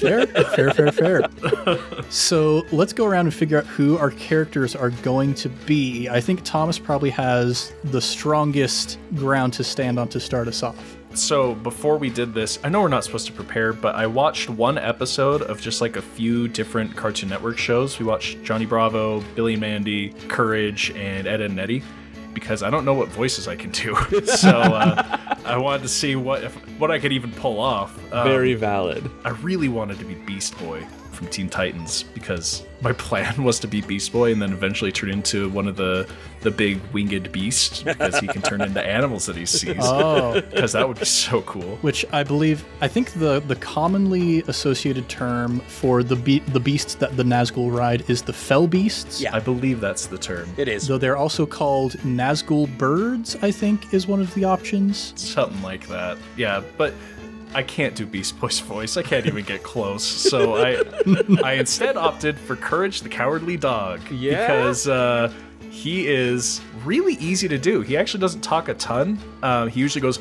Speaker 1: Fair. So let's go around and figure out who our characters are going to be. I think Thomas probably has the strongest ground to stand on to start us off.
Speaker 4: So before we did this, I know we're not supposed to prepare, but I watched one episode of just like a few different Cartoon Network shows. We watched Johnny Bravo, Billy and Mandy, Courage, and Ed, Edd n Eddy, because I don't know what voices I can do. So I wanted to see what I could even pull off.
Speaker 3: Very valid.
Speaker 4: I really wanted to be Beast Boy from Teen Titans because my plan was to be Beast Boy and then eventually turn into one of the big winged beasts because he can turn into animals that he sees.
Speaker 1: Oh.
Speaker 4: Because that would be so cool.
Speaker 1: Which I think the commonly associated term for the beasts that the Nazgul ride is the Fell Beasts.
Speaker 2: Yeah.
Speaker 4: I believe that's the term.
Speaker 2: It is.
Speaker 1: Though they're also called Nazgul Birds, I think, is one of the options.
Speaker 4: Something like that. Yeah, but I can't do Beast Boy's voice. I can't even get close. So I instead opted for Courage the Cowardly Dog.
Speaker 3: Yeah?
Speaker 4: Because he is really easy to do. He actually doesn't talk a ton. He usually goes,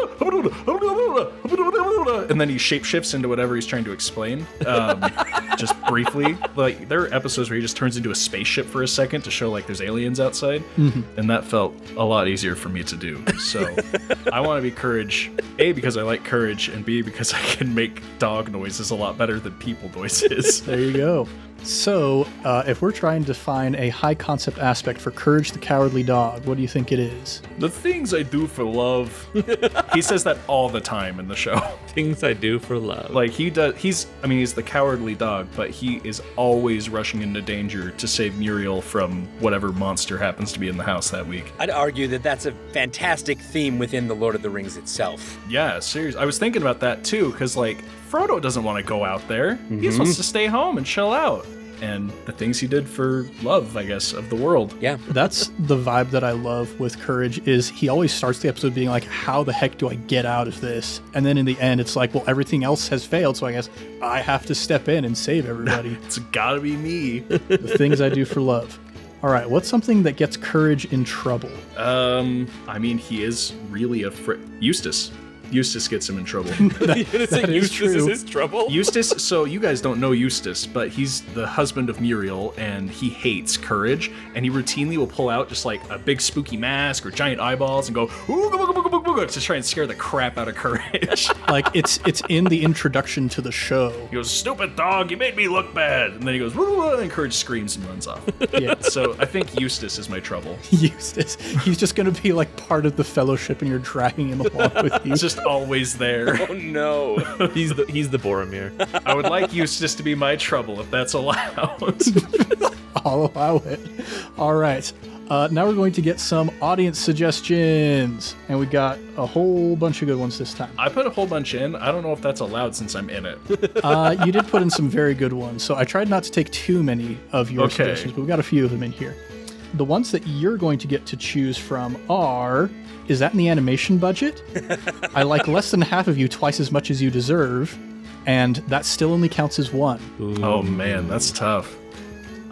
Speaker 4: and then he shapeshifts into whatever he's trying to explain, just briefly. Like, there are episodes where he just turns into a spaceship for a second to show like there's aliens outside, and that felt a lot easier for me to do. So I want to be Courage, A, because I like Courage, and B, because I can make dog noises a lot better than people noises.
Speaker 1: There you go. So, if we're trying to find a high concept aspect for Courage the Cowardly Dog, what do you think it is?
Speaker 4: The things I do for love. He says that all the time in the show.
Speaker 3: Things I do for love.
Speaker 4: Like, he's the cowardly dog, but he is always rushing into danger to save Muriel from whatever monster happens to be in the house that week.
Speaker 2: I'd argue that that's a fantastic theme within the Lord of the Rings itself.
Speaker 4: Yeah, seriously. I was thinking about that too, because like Frodo doesn't want to go out there. He wants to stay home and chill out. And the things he did for love, I guess, of the world.
Speaker 2: Yeah.
Speaker 1: That's the vibe that I love with Courage is he always starts the episode being like, how the heck do I get out of this? And then in the end, it's like, well, everything else has failed, so I guess I have to step in and save everybody.
Speaker 4: It's gotta be me.
Speaker 1: The things I do for love. All right, what's something that gets Courage in trouble?
Speaker 4: I mean, he is really Eustace. Eustace gets him in trouble.
Speaker 3: That
Speaker 1: is true.
Speaker 3: Is his trouble?
Speaker 4: Eustace, so you guys don't know Eustace, but he's the husband of Muriel, and he hates Courage, and he routinely will pull out just like a big spooky mask or giant eyeballs and go, ooga, booga, booga, booga, booga, to try and scare the crap out of Courage.
Speaker 1: Like, it's in the introduction to the show.
Speaker 4: He goes, stupid dog, you made me look bad. And then he goes, woo, woo, and Courage screams and runs off.
Speaker 1: Yeah.
Speaker 4: So I think Eustace is my trouble.
Speaker 1: Eustace. He's just going to be like part of the fellowship and you're dragging him along with you.
Speaker 4: Just always there.
Speaker 2: Oh no.
Speaker 3: He's the Boromir.
Speaker 4: I would like Eustace to be my trouble if that's allowed.
Speaker 1: I'll allow it. All right. Now we're going to get some audience suggestions. And we got a whole bunch of good ones this time.
Speaker 4: I put a whole bunch in. I don't know if that's allowed since I'm in it.
Speaker 1: You did put in some very good ones. So I tried not to take too many of your suggestions, but we've got a few of them in here. The ones that you're going to get to choose from are... Is that in the animation budget? I like less than half of you twice as much as you deserve, and that still only counts as one.
Speaker 4: Oh man, that's tough.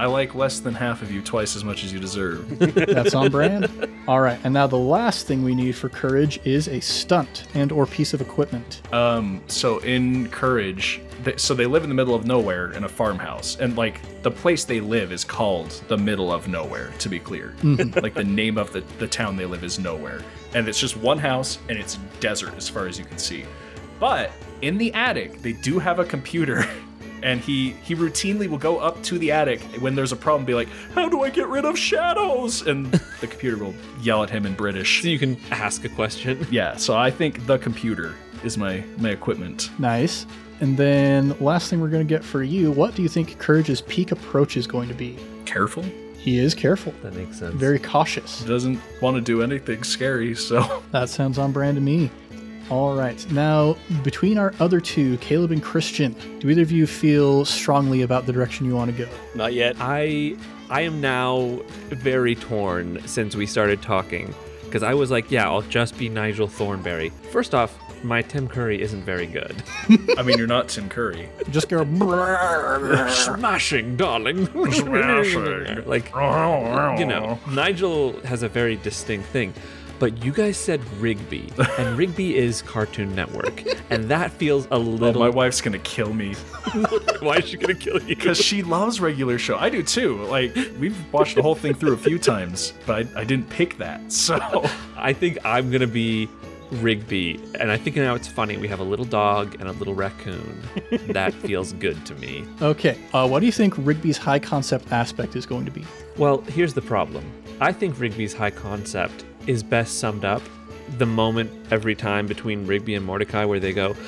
Speaker 4: I like less than half of you twice as much as you deserve.
Speaker 1: That's on brand. All right, and now the last thing we need for courage is a stunt and or piece of equipment.
Speaker 4: So in Courage, they live in the middle of nowhere in a farmhouse, and like the place they live is called the middle of nowhere, to be clear. Like the name of the town they live is Nowhere, and it's just one house and it's desert as far as you can see. But in the attic, they do have a computer. And he routinely will go up to the attic when there's a problem, be like, how do I get rid of shadows? And the computer will yell at him in British.
Speaker 3: So you can ask a question.
Speaker 4: Yeah, so I think the computer is my equipment.
Speaker 1: Nice. And then last thing we're going to get for you, what do you think Courage's peak approach is going to be?
Speaker 4: Careful.
Speaker 1: He is careful.
Speaker 3: That makes sense.
Speaker 1: Very cautious.
Speaker 4: Doesn't want to do anything scary, so...
Speaker 1: That sounds on brand to me. All right. Now, between our other two, Caleb and Christian, do either of you feel strongly about the direction you want to go?
Speaker 2: Not yet.
Speaker 3: I am now very torn since we started talking, because I was like, yeah, I'll just be Nigel Thornberry. First off, my Tim Curry isn't very good.
Speaker 4: I mean, you're not Tim Curry.
Speaker 1: Just go...
Speaker 3: Smashing, darling.
Speaker 4: Smashing.
Speaker 3: Like, you know, Nigel has a very distinct thing. But you guys said Rigby, and Rigby is Cartoon Network, and that feels a little...
Speaker 4: Oh, my wife's gonna kill me.
Speaker 3: Why is she gonna kill you?
Speaker 4: Because she loves regular show. I do too. Like, we've watched the whole thing through a few times, but I didn't pick that, so...
Speaker 3: I think I'm gonna be Rigby, and I think now it's funny. We have a little dog and a little raccoon. That feels good to me.
Speaker 1: Okay. What do you think Rigby's high concept aspect is going to be?
Speaker 3: Well, here's the problem. I think Rigby's high concept is best summed up the moment every time between Rigby and Mordecai where they go,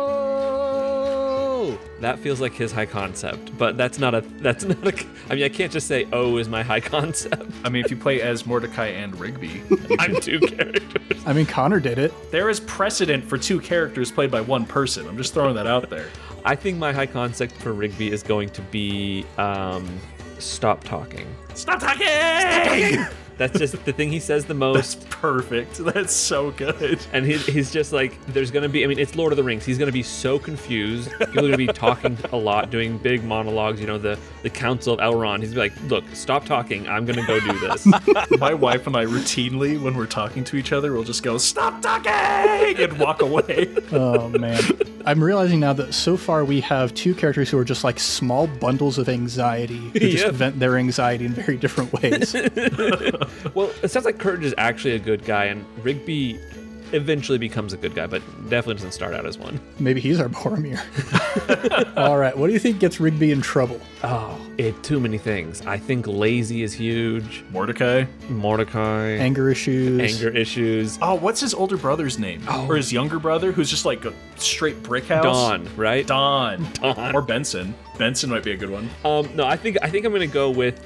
Speaker 3: oh, that feels like his high concept. But that's not a, I mean, I can't just say, oh, is my high concept.
Speaker 4: I mean, if you play as Mordecai and Rigby,
Speaker 3: I'm two characters.
Speaker 1: I mean, Connor did it.
Speaker 4: there is precedent for two characters played by one person. I'm just throwing that out there.
Speaker 3: I think my high concept for Rigby is going to be, stop talking.
Speaker 4: Stop talking!
Speaker 3: That's just the thing he says the
Speaker 4: That's
Speaker 3: most.
Speaker 4: perfect. That's so good.
Speaker 3: And he's just like, there's going to be, I mean, it's Lord of the Rings. He's going to be so confused. People are going to be talking a lot, doing big monologues, you know, the Council of Elrond. He's like, look, stop talking. I'm going to go do this.
Speaker 4: My wife and I routinely, when we're talking to each other, we'll just go, stop talking! And walk away.
Speaker 1: Oh, man. I'm realizing now that so far we have two characters who are just like small bundles of anxiety who just
Speaker 3: Yep.
Speaker 1: vent their anxiety in very different ways.
Speaker 3: Well, it sounds like Courage is actually a good guy, and Rigby eventually becomes a good guy, but definitely doesn't start out as one.
Speaker 1: Maybe he's our Boromir. All right. What do you think gets Rigby in trouble?
Speaker 3: Oh, too many things. I think lazy is huge.
Speaker 4: Mordecai?
Speaker 3: Mordecai.
Speaker 1: Anger issues.
Speaker 3: Anger issues.
Speaker 4: Oh, what's his older brother's name? Or his younger brother, who's just like a straight brick house?
Speaker 3: Dawn, right?
Speaker 4: Dawn.
Speaker 3: Dawn.
Speaker 4: Or Benson. Benson might be a good one.
Speaker 3: No, I think I'm gonna go with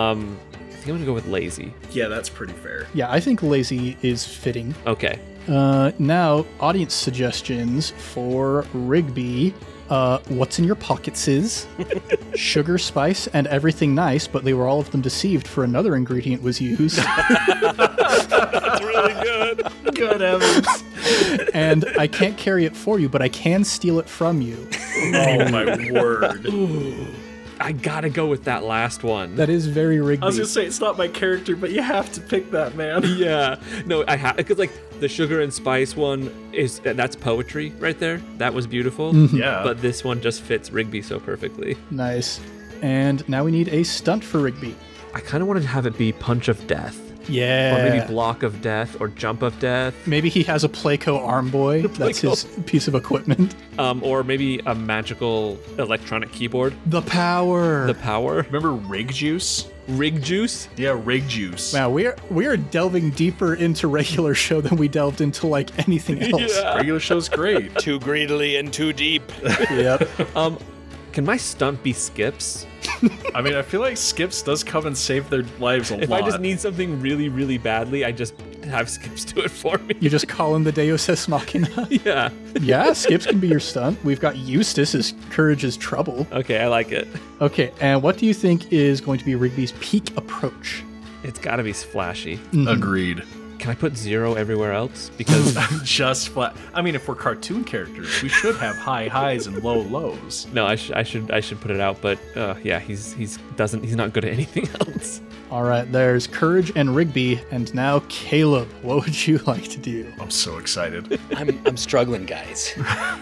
Speaker 3: lazy.
Speaker 4: Yeah, that's pretty fair.
Speaker 1: Yeah, I think lazy is fitting.
Speaker 3: Okay.
Speaker 1: Now, audience suggestions for Rigby. What's in your pockets is sugar, spice, and everything nice, but they were all of them deceived for another ingredient was used.
Speaker 3: That's really good.
Speaker 4: Good heavens.
Speaker 1: And I can't carry it for you, but I can steal it from you.
Speaker 4: Oh, my word.
Speaker 3: I gotta go with that last one.
Speaker 1: That is very Rigby.
Speaker 4: I was gonna say, it's not my character, but you have to pick that, man.
Speaker 3: Yeah. No, I have, because like the sugar and spice one that's poetry right there. That was beautiful.
Speaker 4: Yeah.
Speaker 3: But this one just fits Rigby so perfectly.
Speaker 1: Nice. And now we need a stunt for Rigby.
Speaker 3: I kind of wanted to have it be punch of death.
Speaker 1: Yeah.
Speaker 3: Or maybe block of death or jump of death.
Speaker 1: Maybe he has a Playco arm boy. That's his piece of equipment.
Speaker 3: Or maybe a magical electronic keyboard.
Speaker 1: The power.
Speaker 3: The power.
Speaker 4: Remember Rig Juice?
Speaker 3: Rig juice.
Speaker 4: Yeah, Rig Juice.
Speaker 1: Wow, we are delving deeper into regular show than we delved into like anything else.
Speaker 3: Yeah.
Speaker 4: Regular show's great.
Speaker 2: Too greedily and too deep.
Speaker 1: Yep.
Speaker 3: Can my stunt be Skips?
Speaker 4: I mean, I feel like Skips does come and save their lives a lot.
Speaker 3: If I just need something really, really badly, I just have Skips do it for me.
Speaker 1: You just call him the Deus Ex Machina.
Speaker 3: Yeah.
Speaker 1: Yeah, Skips can be your stunt. We've got Eustace as Courage's trouble.
Speaker 3: Okay, I like it.
Speaker 1: Okay, and what do you think is going to be Rigby's peak approach?
Speaker 3: It's gotta be flashy.
Speaker 4: Agreed.
Speaker 3: Can Can I put 0 everywhere else? Because
Speaker 4: Just flat. I mean, if we're cartoon characters, we should have high highs and low lows.
Speaker 3: no, I should put it out. But yeah, he's not good at anything else.
Speaker 1: All right, there's Courage and Rigby, and now Caleb. What would you like to do?
Speaker 4: I'm so excited.
Speaker 2: I'm struggling, guys.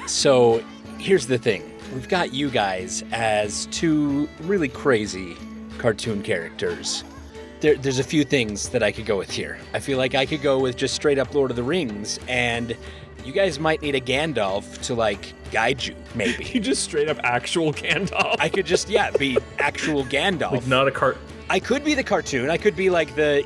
Speaker 2: So here's the thing. We've got you guys as two really crazy cartoon characters. There's a few things that I could go with here. I feel like I could go with just straight up Lord of the Rings, and you guys might need a Gandalf to, like, guide you, maybe.
Speaker 3: You just straight up actual Gandalf.
Speaker 2: I could just, be actual Gandalf.
Speaker 4: Like, not a cart.
Speaker 2: I could be the cartoon. I could be like the,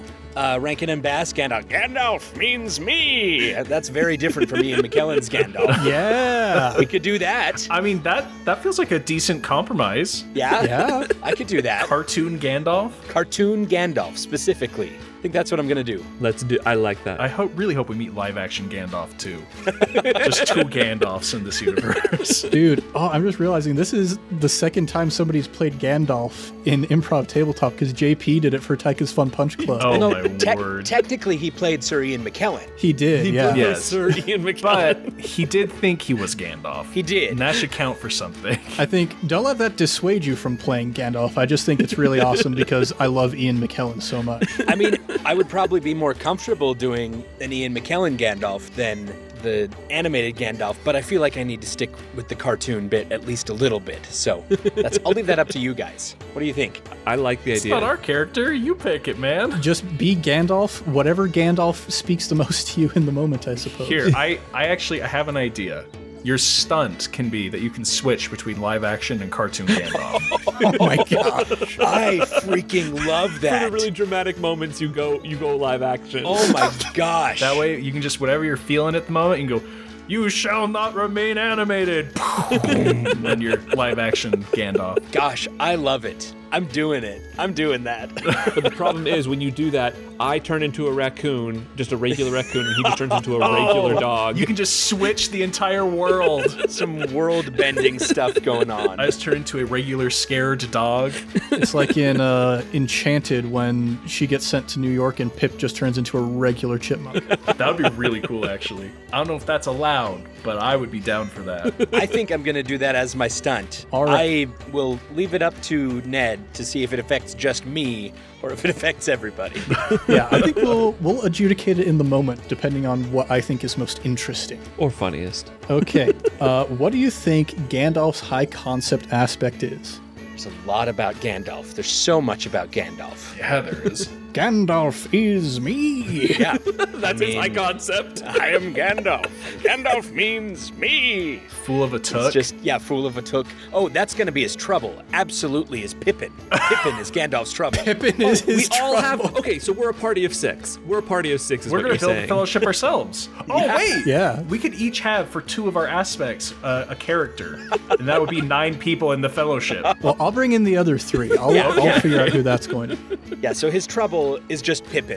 Speaker 2: Rankin and Bass Gandalf. Gandalf means me. That's very different from Ian McKellen's Gandalf.
Speaker 1: Yeah.
Speaker 2: We could do that.
Speaker 4: I mean, that feels like a decent compromise.
Speaker 2: Yeah?
Speaker 1: Yeah.
Speaker 2: I could do that.
Speaker 4: Cartoon Gandalf.
Speaker 2: Cartoon Gandalf, specifically. I think that's what I'm going to do.
Speaker 3: Let's do. I like that.
Speaker 4: I really hope we meet live action Gandalf too. Just two Gandalfs in this universe.
Speaker 1: Dude, I'm just realizing this is the second time somebody's played Gandalf in Improv Tabletop because JP did it for Tyka's Fun Punch Club.
Speaker 4: Oh
Speaker 2: No,
Speaker 4: my word.
Speaker 2: Technically, he played Sir Ian McKellen.
Speaker 1: He did, yeah.
Speaker 3: did
Speaker 4: Yes.
Speaker 3: Sir Ian McKellen.
Speaker 4: But he did think he was Gandalf.
Speaker 2: He did.
Speaker 4: And that should count for something.
Speaker 1: I think, don't let that dissuade you from playing Gandalf. I just think it's really awesome because I love Ian McKellen so much.
Speaker 2: I mean, I would probably be more comfortable doing an Ian McKellen Gandalf than the animated Gandalf, but I feel like I need to stick with the cartoon bit at least a little bit. So I'll leave that up to you guys. What do you think?
Speaker 3: I like the
Speaker 4: It's
Speaker 3: idea.
Speaker 4: not our character. You pick it, man.
Speaker 1: Just be Gandalf, whatever Gandalf speaks the most to you in the moment, I suppose.
Speaker 4: Here, I have an idea. Your stunt can be that you can switch between live action and cartoon Gandalf.
Speaker 1: Oh my gosh.
Speaker 2: I freaking love
Speaker 3: For
Speaker 2: that.
Speaker 3: the really dramatic moments, you go live action.
Speaker 2: Oh my gosh.
Speaker 4: That way, you can just, whatever you're feeling at the moment, you can go, "You shall not remain animated." Boom, and then you're live action Gandalf.
Speaker 2: Gosh, I love it. I'm doing it. I'm doing that.
Speaker 3: But the problem is when you do that, I turn into a raccoon, just a regular raccoon, and he just turns into a regular dog.
Speaker 4: You can just switch the entire world.
Speaker 2: Some world-bending stuff going on.
Speaker 4: I just turn into a regular scared dog.
Speaker 1: It's like in Enchanted when she gets sent to New York and Pip just turns into a regular chipmunk.
Speaker 4: That would be really cool, actually. I don't know if that's allowed, but I would be down for that.
Speaker 2: I think I'm going to do that as my stunt.
Speaker 1: All right.
Speaker 2: I will leave it up to Ned to see if it affects just me or if it affects everybody.
Speaker 1: Yeah, I think we'll adjudicate it in the moment, depending on what I think is most interesting.
Speaker 3: Or funniest.
Speaker 1: Okay, what do you think Gandalf's high concept aspect is?
Speaker 2: There's a lot about Gandalf. There's so much about Gandalf.
Speaker 4: Yeah, there is.
Speaker 1: Gandalf is me.
Speaker 2: Yeah.
Speaker 3: That's his high concept.
Speaker 2: I am Gandalf. Gandalf means me.
Speaker 4: Fool of a took.
Speaker 2: It's just, fool of a took. Oh, that's going to be his trouble. Absolutely is Pippin. Pippin is Gandalf's trouble.
Speaker 1: Pippin is his
Speaker 3: We all
Speaker 1: trouble.
Speaker 3: have. Okay, so we're a party of 6. We're a party of 6. Is
Speaker 4: We're
Speaker 3: what
Speaker 4: going
Speaker 3: you're
Speaker 4: to build
Speaker 3: saying.
Speaker 4: the fellowship ourselves. Oh, wait.
Speaker 1: Yeah.
Speaker 4: We could each have, for 2 of our aspects, a character. And that would be 9 people in the fellowship.
Speaker 1: Well, I'll bring in the other 3. I'll figure out who that's going to be.
Speaker 2: Yeah, so his trouble is just Pippin.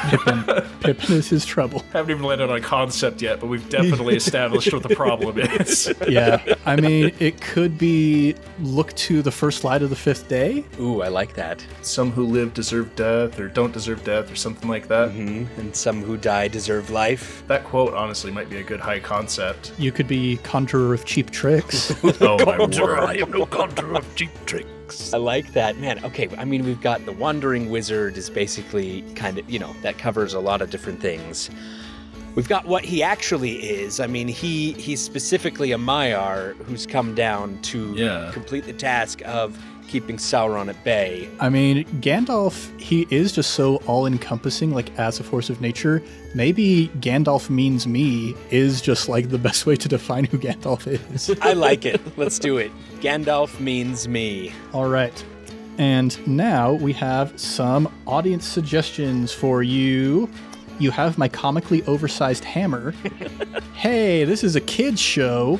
Speaker 1: Pippin is his trouble.
Speaker 4: Haven't even landed on a concept yet, but we've definitely established what the problem is.
Speaker 1: Yeah, I mean, it could be look to the first light of the 5th day.
Speaker 2: Ooh, I like that.
Speaker 4: Some who live deserve death, or don't deserve death, or something like that.
Speaker 2: And some who die deserve life.
Speaker 4: That quote, honestly, might be a good high concept.
Speaker 1: You could be conjurer of cheap tricks.
Speaker 4: Oh, my word.
Speaker 2: I am no conjurer of cheap tricks. I like that. Man, okay, I mean, we've got the Wandering Wizard is basically kind of, that covers a lot of different things. We've got what he actually is. I mean, he's specifically a Maiar who's come down to complete the task of keeping Sauron at bay.
Speaker 1: I mean, Gandalf, he is just so all-encompassing, like, as a force of nature. Maybe Gandalf means me is just, like, the best way to define who Gandalf is.
Speaker 2: I like it. Let's do it. Gandalf means me.
Speaker 1: All right. And now we have some audience suggestions for you. You have my comically oversized hammer. Hey, this is a kid's show.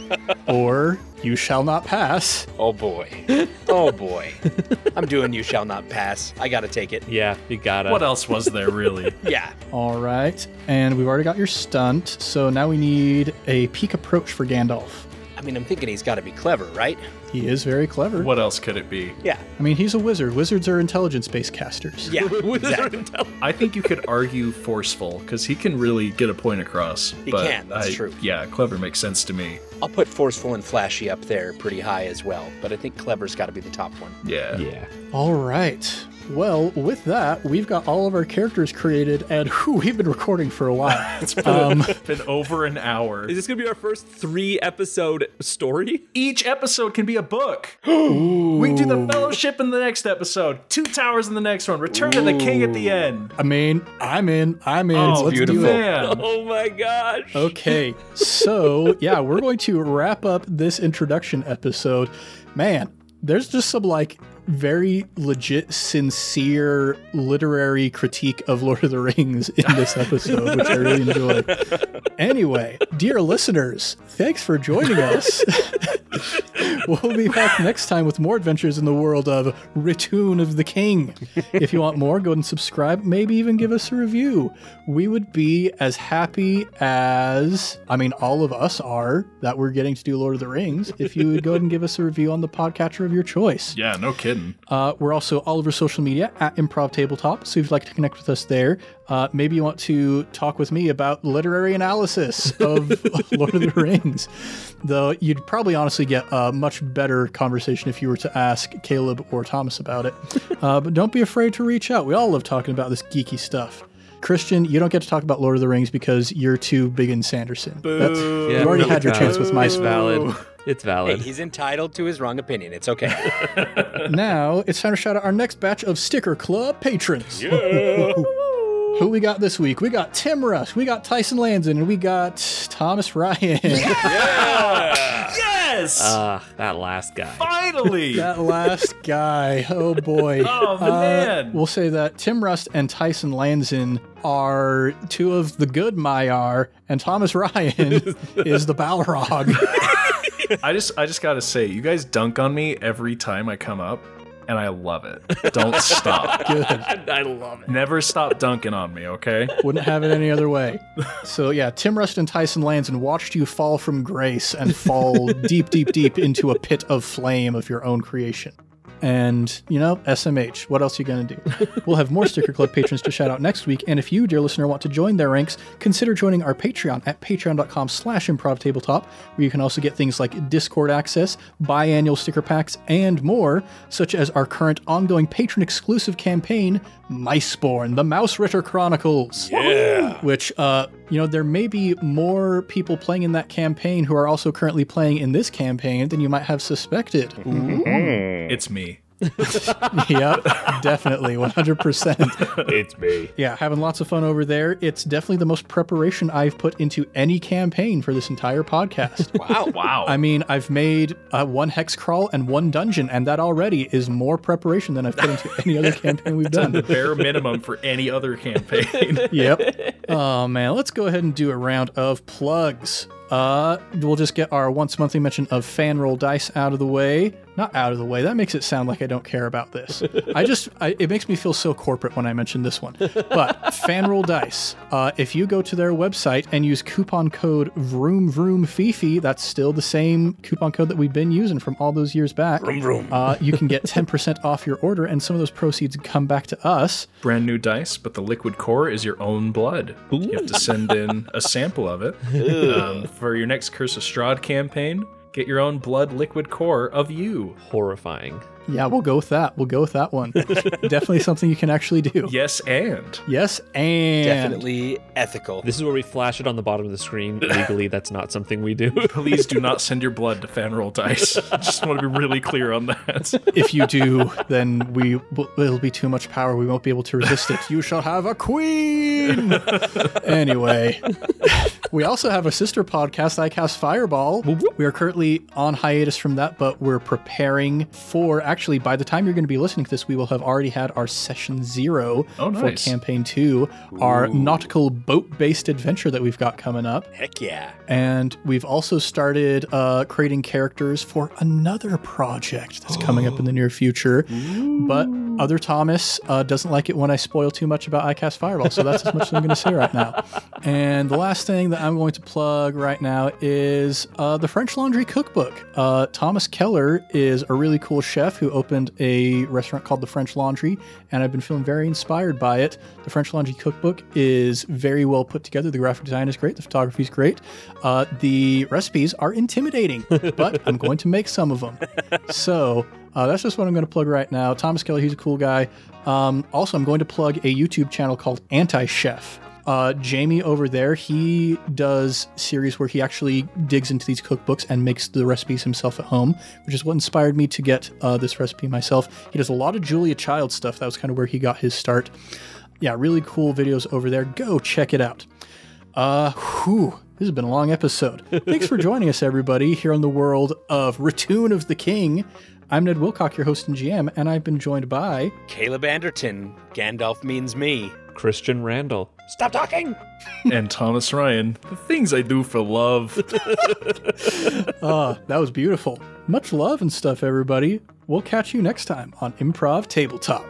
Speaker 1: Or You Shall Not Pass.
Speaker 2: Oh boy. Oh boy. I'm doing You Shall Not Pass. I gotta take it.
Speaker 3: Yeah, you gotta.
Speaker 4: What else was there, really?
Speaker 2: Yeah.
Speaker 1: All right. And we've already got your stunt. So now we need a peak approach for Gandalf.
Speaker 2: I mean, I'm thinking he's gotta be clever, right?
Speaker 1: He is very clever.
Speaker 4: What else could it be?
Speaker 2: Yeah.
Speaker 1: I mean, he's a wizard. Wizards are intelligence-based casters.
Speaker 2: Yeah.
Speaker 3: Wizards are
Speaker 2: Exactly.
Speaker 3: intelligent.
Speaker 4: I think you could argue forceful, because he can really get a point across.
Speaker 2: He
Speaker 4: but
Speaker 2: can, that's true.
Speaker 4: Yeah, clever makes sense to me.
Speaker 2: I'll put forceful and flashy up there pretty high as well, but I think clever's got to be the top one.
Speaker 4: Yeah.
Speaker 3: Yeah.
Speaker 1: All right. Well, with that, we've got all of our characters created, and we've been recording for a while.
Speaker 4: It's been over an hour.
Speaker 3: Is this going to be our first 3-episode story?
Speaker 4: Each episode can be a book. We can do the Fellowship in the next episode, Two Towers in the next one, Return to the King at the end.
Speaker 1: I mean, I'm in.
Speaker 4: Oh,
Speaker 1: Let's
Speaker 4: beautiful.
Speaker 1: do it.
Speaker 4: Man.
Speaker 3: Oh my gosh.
Speaker 1: Okay, so yeah, we're going to wrap up this introduction episode. Man, there's just some like very legit, sincere literary critique of Lord of the Rings in this episode, which I really enjoyed. Anyway, dear listeners, thanks for joining us. We'll be back next time with more adventures in the world of Return of the King. If you want more, go ahead and subscribe, maybe even give us a review. We would be as happy as, I mean, all of us are, that we're getting to do Lord of the Rings, if you would go ahead and give us a review on the podcatcher of your choice.
Speaker 4: Yeah, no kidding.
Speaker 1: We're also all over social media at Improv Tabletop, so if you'd like to connect with us there, maybe you want to talk with me about literary analysis of Lord of the Rings. Though you'd probably honestly get a much better conversation if you were to ask Caleb or Thomas about it. But don't be afraid to reach out. We all love talking about this geeky stuff. Christian, you don't get to talk about Lord of the Rings because you're too big in Sanderson.
Speaker 3: Yeah,
Speaker 1: You already had your chance with my
Speaker 3: It's valid. It's
Speaker 2: Hey,
Speaker 3: valid.
Speaker 2: he's entitled to his wrong opinion. It's okay.
Speaker 1: Now it's time to shout out our next batch of Sticker Club patrons. Who we got this week? We got Tim Rush, we got Tyson Lanzin, and we got Thomas Ryan.
Speaker 4: Yes!
Speaker 3: That last guy.
Speaker 4: Finally!
Speaker 1: That last guy. Oh boy.
Speaker 4: Oh, man.
Speaker 1: We'll say that Tim Rust and Tyson Lanzin are two of the good Maiar, and Thomas Ryan is the Balrog.
Speaker 4: I just gotta say, you guys dunk on me every time I come up, and I love it. Don't stop.
Speaker 1: Good.
Speaker 3: I love it.
Speaker 4: Never stop dunking on me, okay?
Speaker 1: Wouldn't have it any other way. So yeah, Tim Rust and Tyson Lanzin watched you fall from grace and fall deep, deep, deep into a pit of flame of your own creation. And, you know, SMH, what else are you going to do? We'll have more Sticker Club patrons to shout out next week. And if you, dear listener, want to join their ranks, consider joining our Patreon at patreon.com/improvtabletop, where you can also get things like Discord access, biannual sticker packs, and more, such as our current ongoing patron-exclusive campaign, Miceborn, the Mouse Ritter Chronicles.
Speaker 2: Yeah.
Speaker 1: Which, you know, there may be more people playing in that campaign who are also currently playing in this campaign than you might have suspected.
Speaker 4: It's me.
Speaker 1: Yep, definitely, 100%.
Speaker 3: It's me.
Speaker 1: Yeah, having lots of fun over there. It's definitely the most preparation I've put into any campaign for this entire podcast.
Speaker 2: Wow.
Speaker 4: Wow.
Speaker 1: I mean, I've made one hex crawl and one dungeon, and that already is more preparation than I've put into any other campaign we've
Speaker 4: the
Speaker 1: done.
Speaker 4: bare minimum for any other campaign.
Speaker 1: Yep. Oh, man, let's go ahead and do a round of plugs. We'll just get our once monthly mention of Fan Roll Dice out of the way. Not out of the way. That makes it sound like I don't care about this. It makes me feel so corporate when I mention this one. But Fan Roll Dice, if you go to their website and use coupon code VroomVroomFifi, that's still the same coupon code that we've been using from all those years back.
Speaker 2: Vroom, vroom.
Speaker 1: You can get 10% off your order, and some of those proceeds come back to us.
Speaker 4: Brand new dice, but the liquid core is your own blood. You have to send in a sample of it. For your next Curse of Strahd campaign, get your own blood liquid core of you.
Speaker 3: Horrifying.
Speaker 1: Yeah, we'll go with that. We'll go with that one. Definitely something you can actually do.
Speaker 4: Yes, and.
Speaker 1: Yes, and
Speaker 2: Definitely ethical.
Speaker 3: This is where we flash it on the bottom of the screen. Legally, that's not something we do.
Speaker 4: Please do not send your blood to Fan Roll Dice. Just want to be really clear on that.
Speaker 1: If you do, then it'll be too much power. We won't be able to resist it. You shall have a queen. Anyway, we also have a sister podcast, I Cast Fireball. We are currently on hiatus from that, but we're preparing for. Actually, by the time you're going to be listening to this, we will have already had our session 0
Speaker 4: Oh,
Speaker 1: for
Speaker 4: nice.
Speaker 1: campaign 2, our nautical boat-based adventure that we've got coming up.
Speaker 2: Heck yeah.
Speaker 1: And we've also started creating characters for another project that's coming up in the near future. But Other Thomas doesn't like it when I spoil too much about iCast Fireball, so that's as much as I'm going to say right now. And the last thing that I'm going to plug right now is the French Laundry Cookbook. Thomas Keller is a really cool chef who opened a restaurant called the French Laundry, and I've been feeling very inspired by it. The French Laundry Cookbook is very well put together. The graphic design is great. The photography is great. The recipes are intimidating, but I'm going to make some of them. So that's just what I'm going to plug right now. Thomas Keller, he's a cool guy. Also, I'm going to plug a YouTube channel called Anti-Chef. Jamie over there, he does series where he actually digs into these cookbooks and makes the recipes himself at home, which is what inspired me to get this recipe myself. He does a lot of Julia Child stuff. That was kind of where he got his start. Yeah, really cool videos over there. Go check it out. This has been a long episode. Thanks for joining us, everybody, here on the world of Return of the King. I'm Ned Wilcock, your host and GM, and I've been joined by...
Speaker 2: Caleb Anderton. Gandalf means me.
Speaker 3: Christian Randall.
Speaker 2: Stop talking!
Speaker 4: And Thomas Ryan. The things I do for love.
Speaker 1: That was beautiful. Much love and stuff, everybody. We'll catch you next time on Improv Tabletop.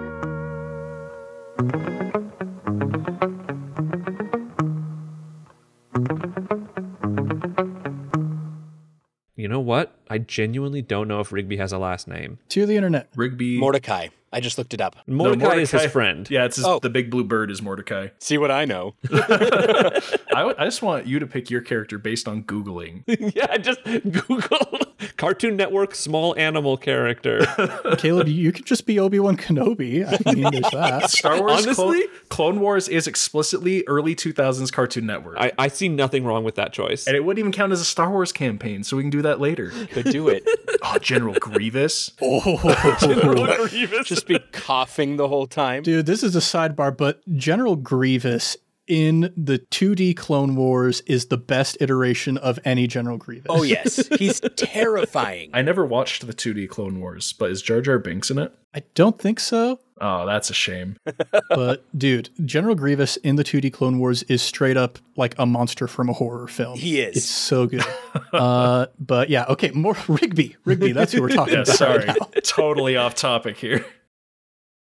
Speaker 3: You know what? I genuinely don't know if Rigby has a last name.
Speaker 1: To the internet.
Speaker 4: Rigby.
Speaker 2: Mordecai. I just looked it up.
Speaker 3: Mordecai is his friend.
Speaker 4: Yeah, it's the big blue bird is Mordecai.
Speaker 2: See what I know.
Speaker 4: I just want you to pick your character based on Googling.
Speaker 3: Yeah, just Google Cartoon Network small animal character.
Speaker 1: Caleb, you could just be Obi-Wan Kenobi. I mean, there's that.
Speaker 4: Star Wars
Speaker 3: Honestly?
Speaker 4: Clone Wars is explicitly early 2000s Cartoon Network.
Speaker 3: I see nothing wrong with that choice.
Speaker 4: And it wouldn't even count as a Star Wars campaign, so we can do that later.
Speaker 2: Could do it.
Speaker 4: Oh, General Grievous.
Speaker 2: Just be coughing the whole time.
Speaker 1: Dude, this is a sidebar, but General Grievous in the 2D Clone Wars is the best iteration of any General Grievous.
Speaker 2: Oh, yes. He's terrifying.
Speaker 4: I never watched the 2D Clone Wars, but is Jar Jar Binks in it?
Speaker 1: I don't think so.
Speaker 4: Oh, that's a shame.
Speaker 1: But, dude, General Grievous in the 2D Clone Wars is straight up like a monster from a horror film.
Speaker 2: He is.
Speaker 1: It's so good. But yeah, okay, more Rigby. Rigby, that's who we're talking
Speaker 4: Yeah,
Speaker 1: about.
Speaker 4: sorry.
Speaker 1: Right now.
Speaker 4: Totally off topic here.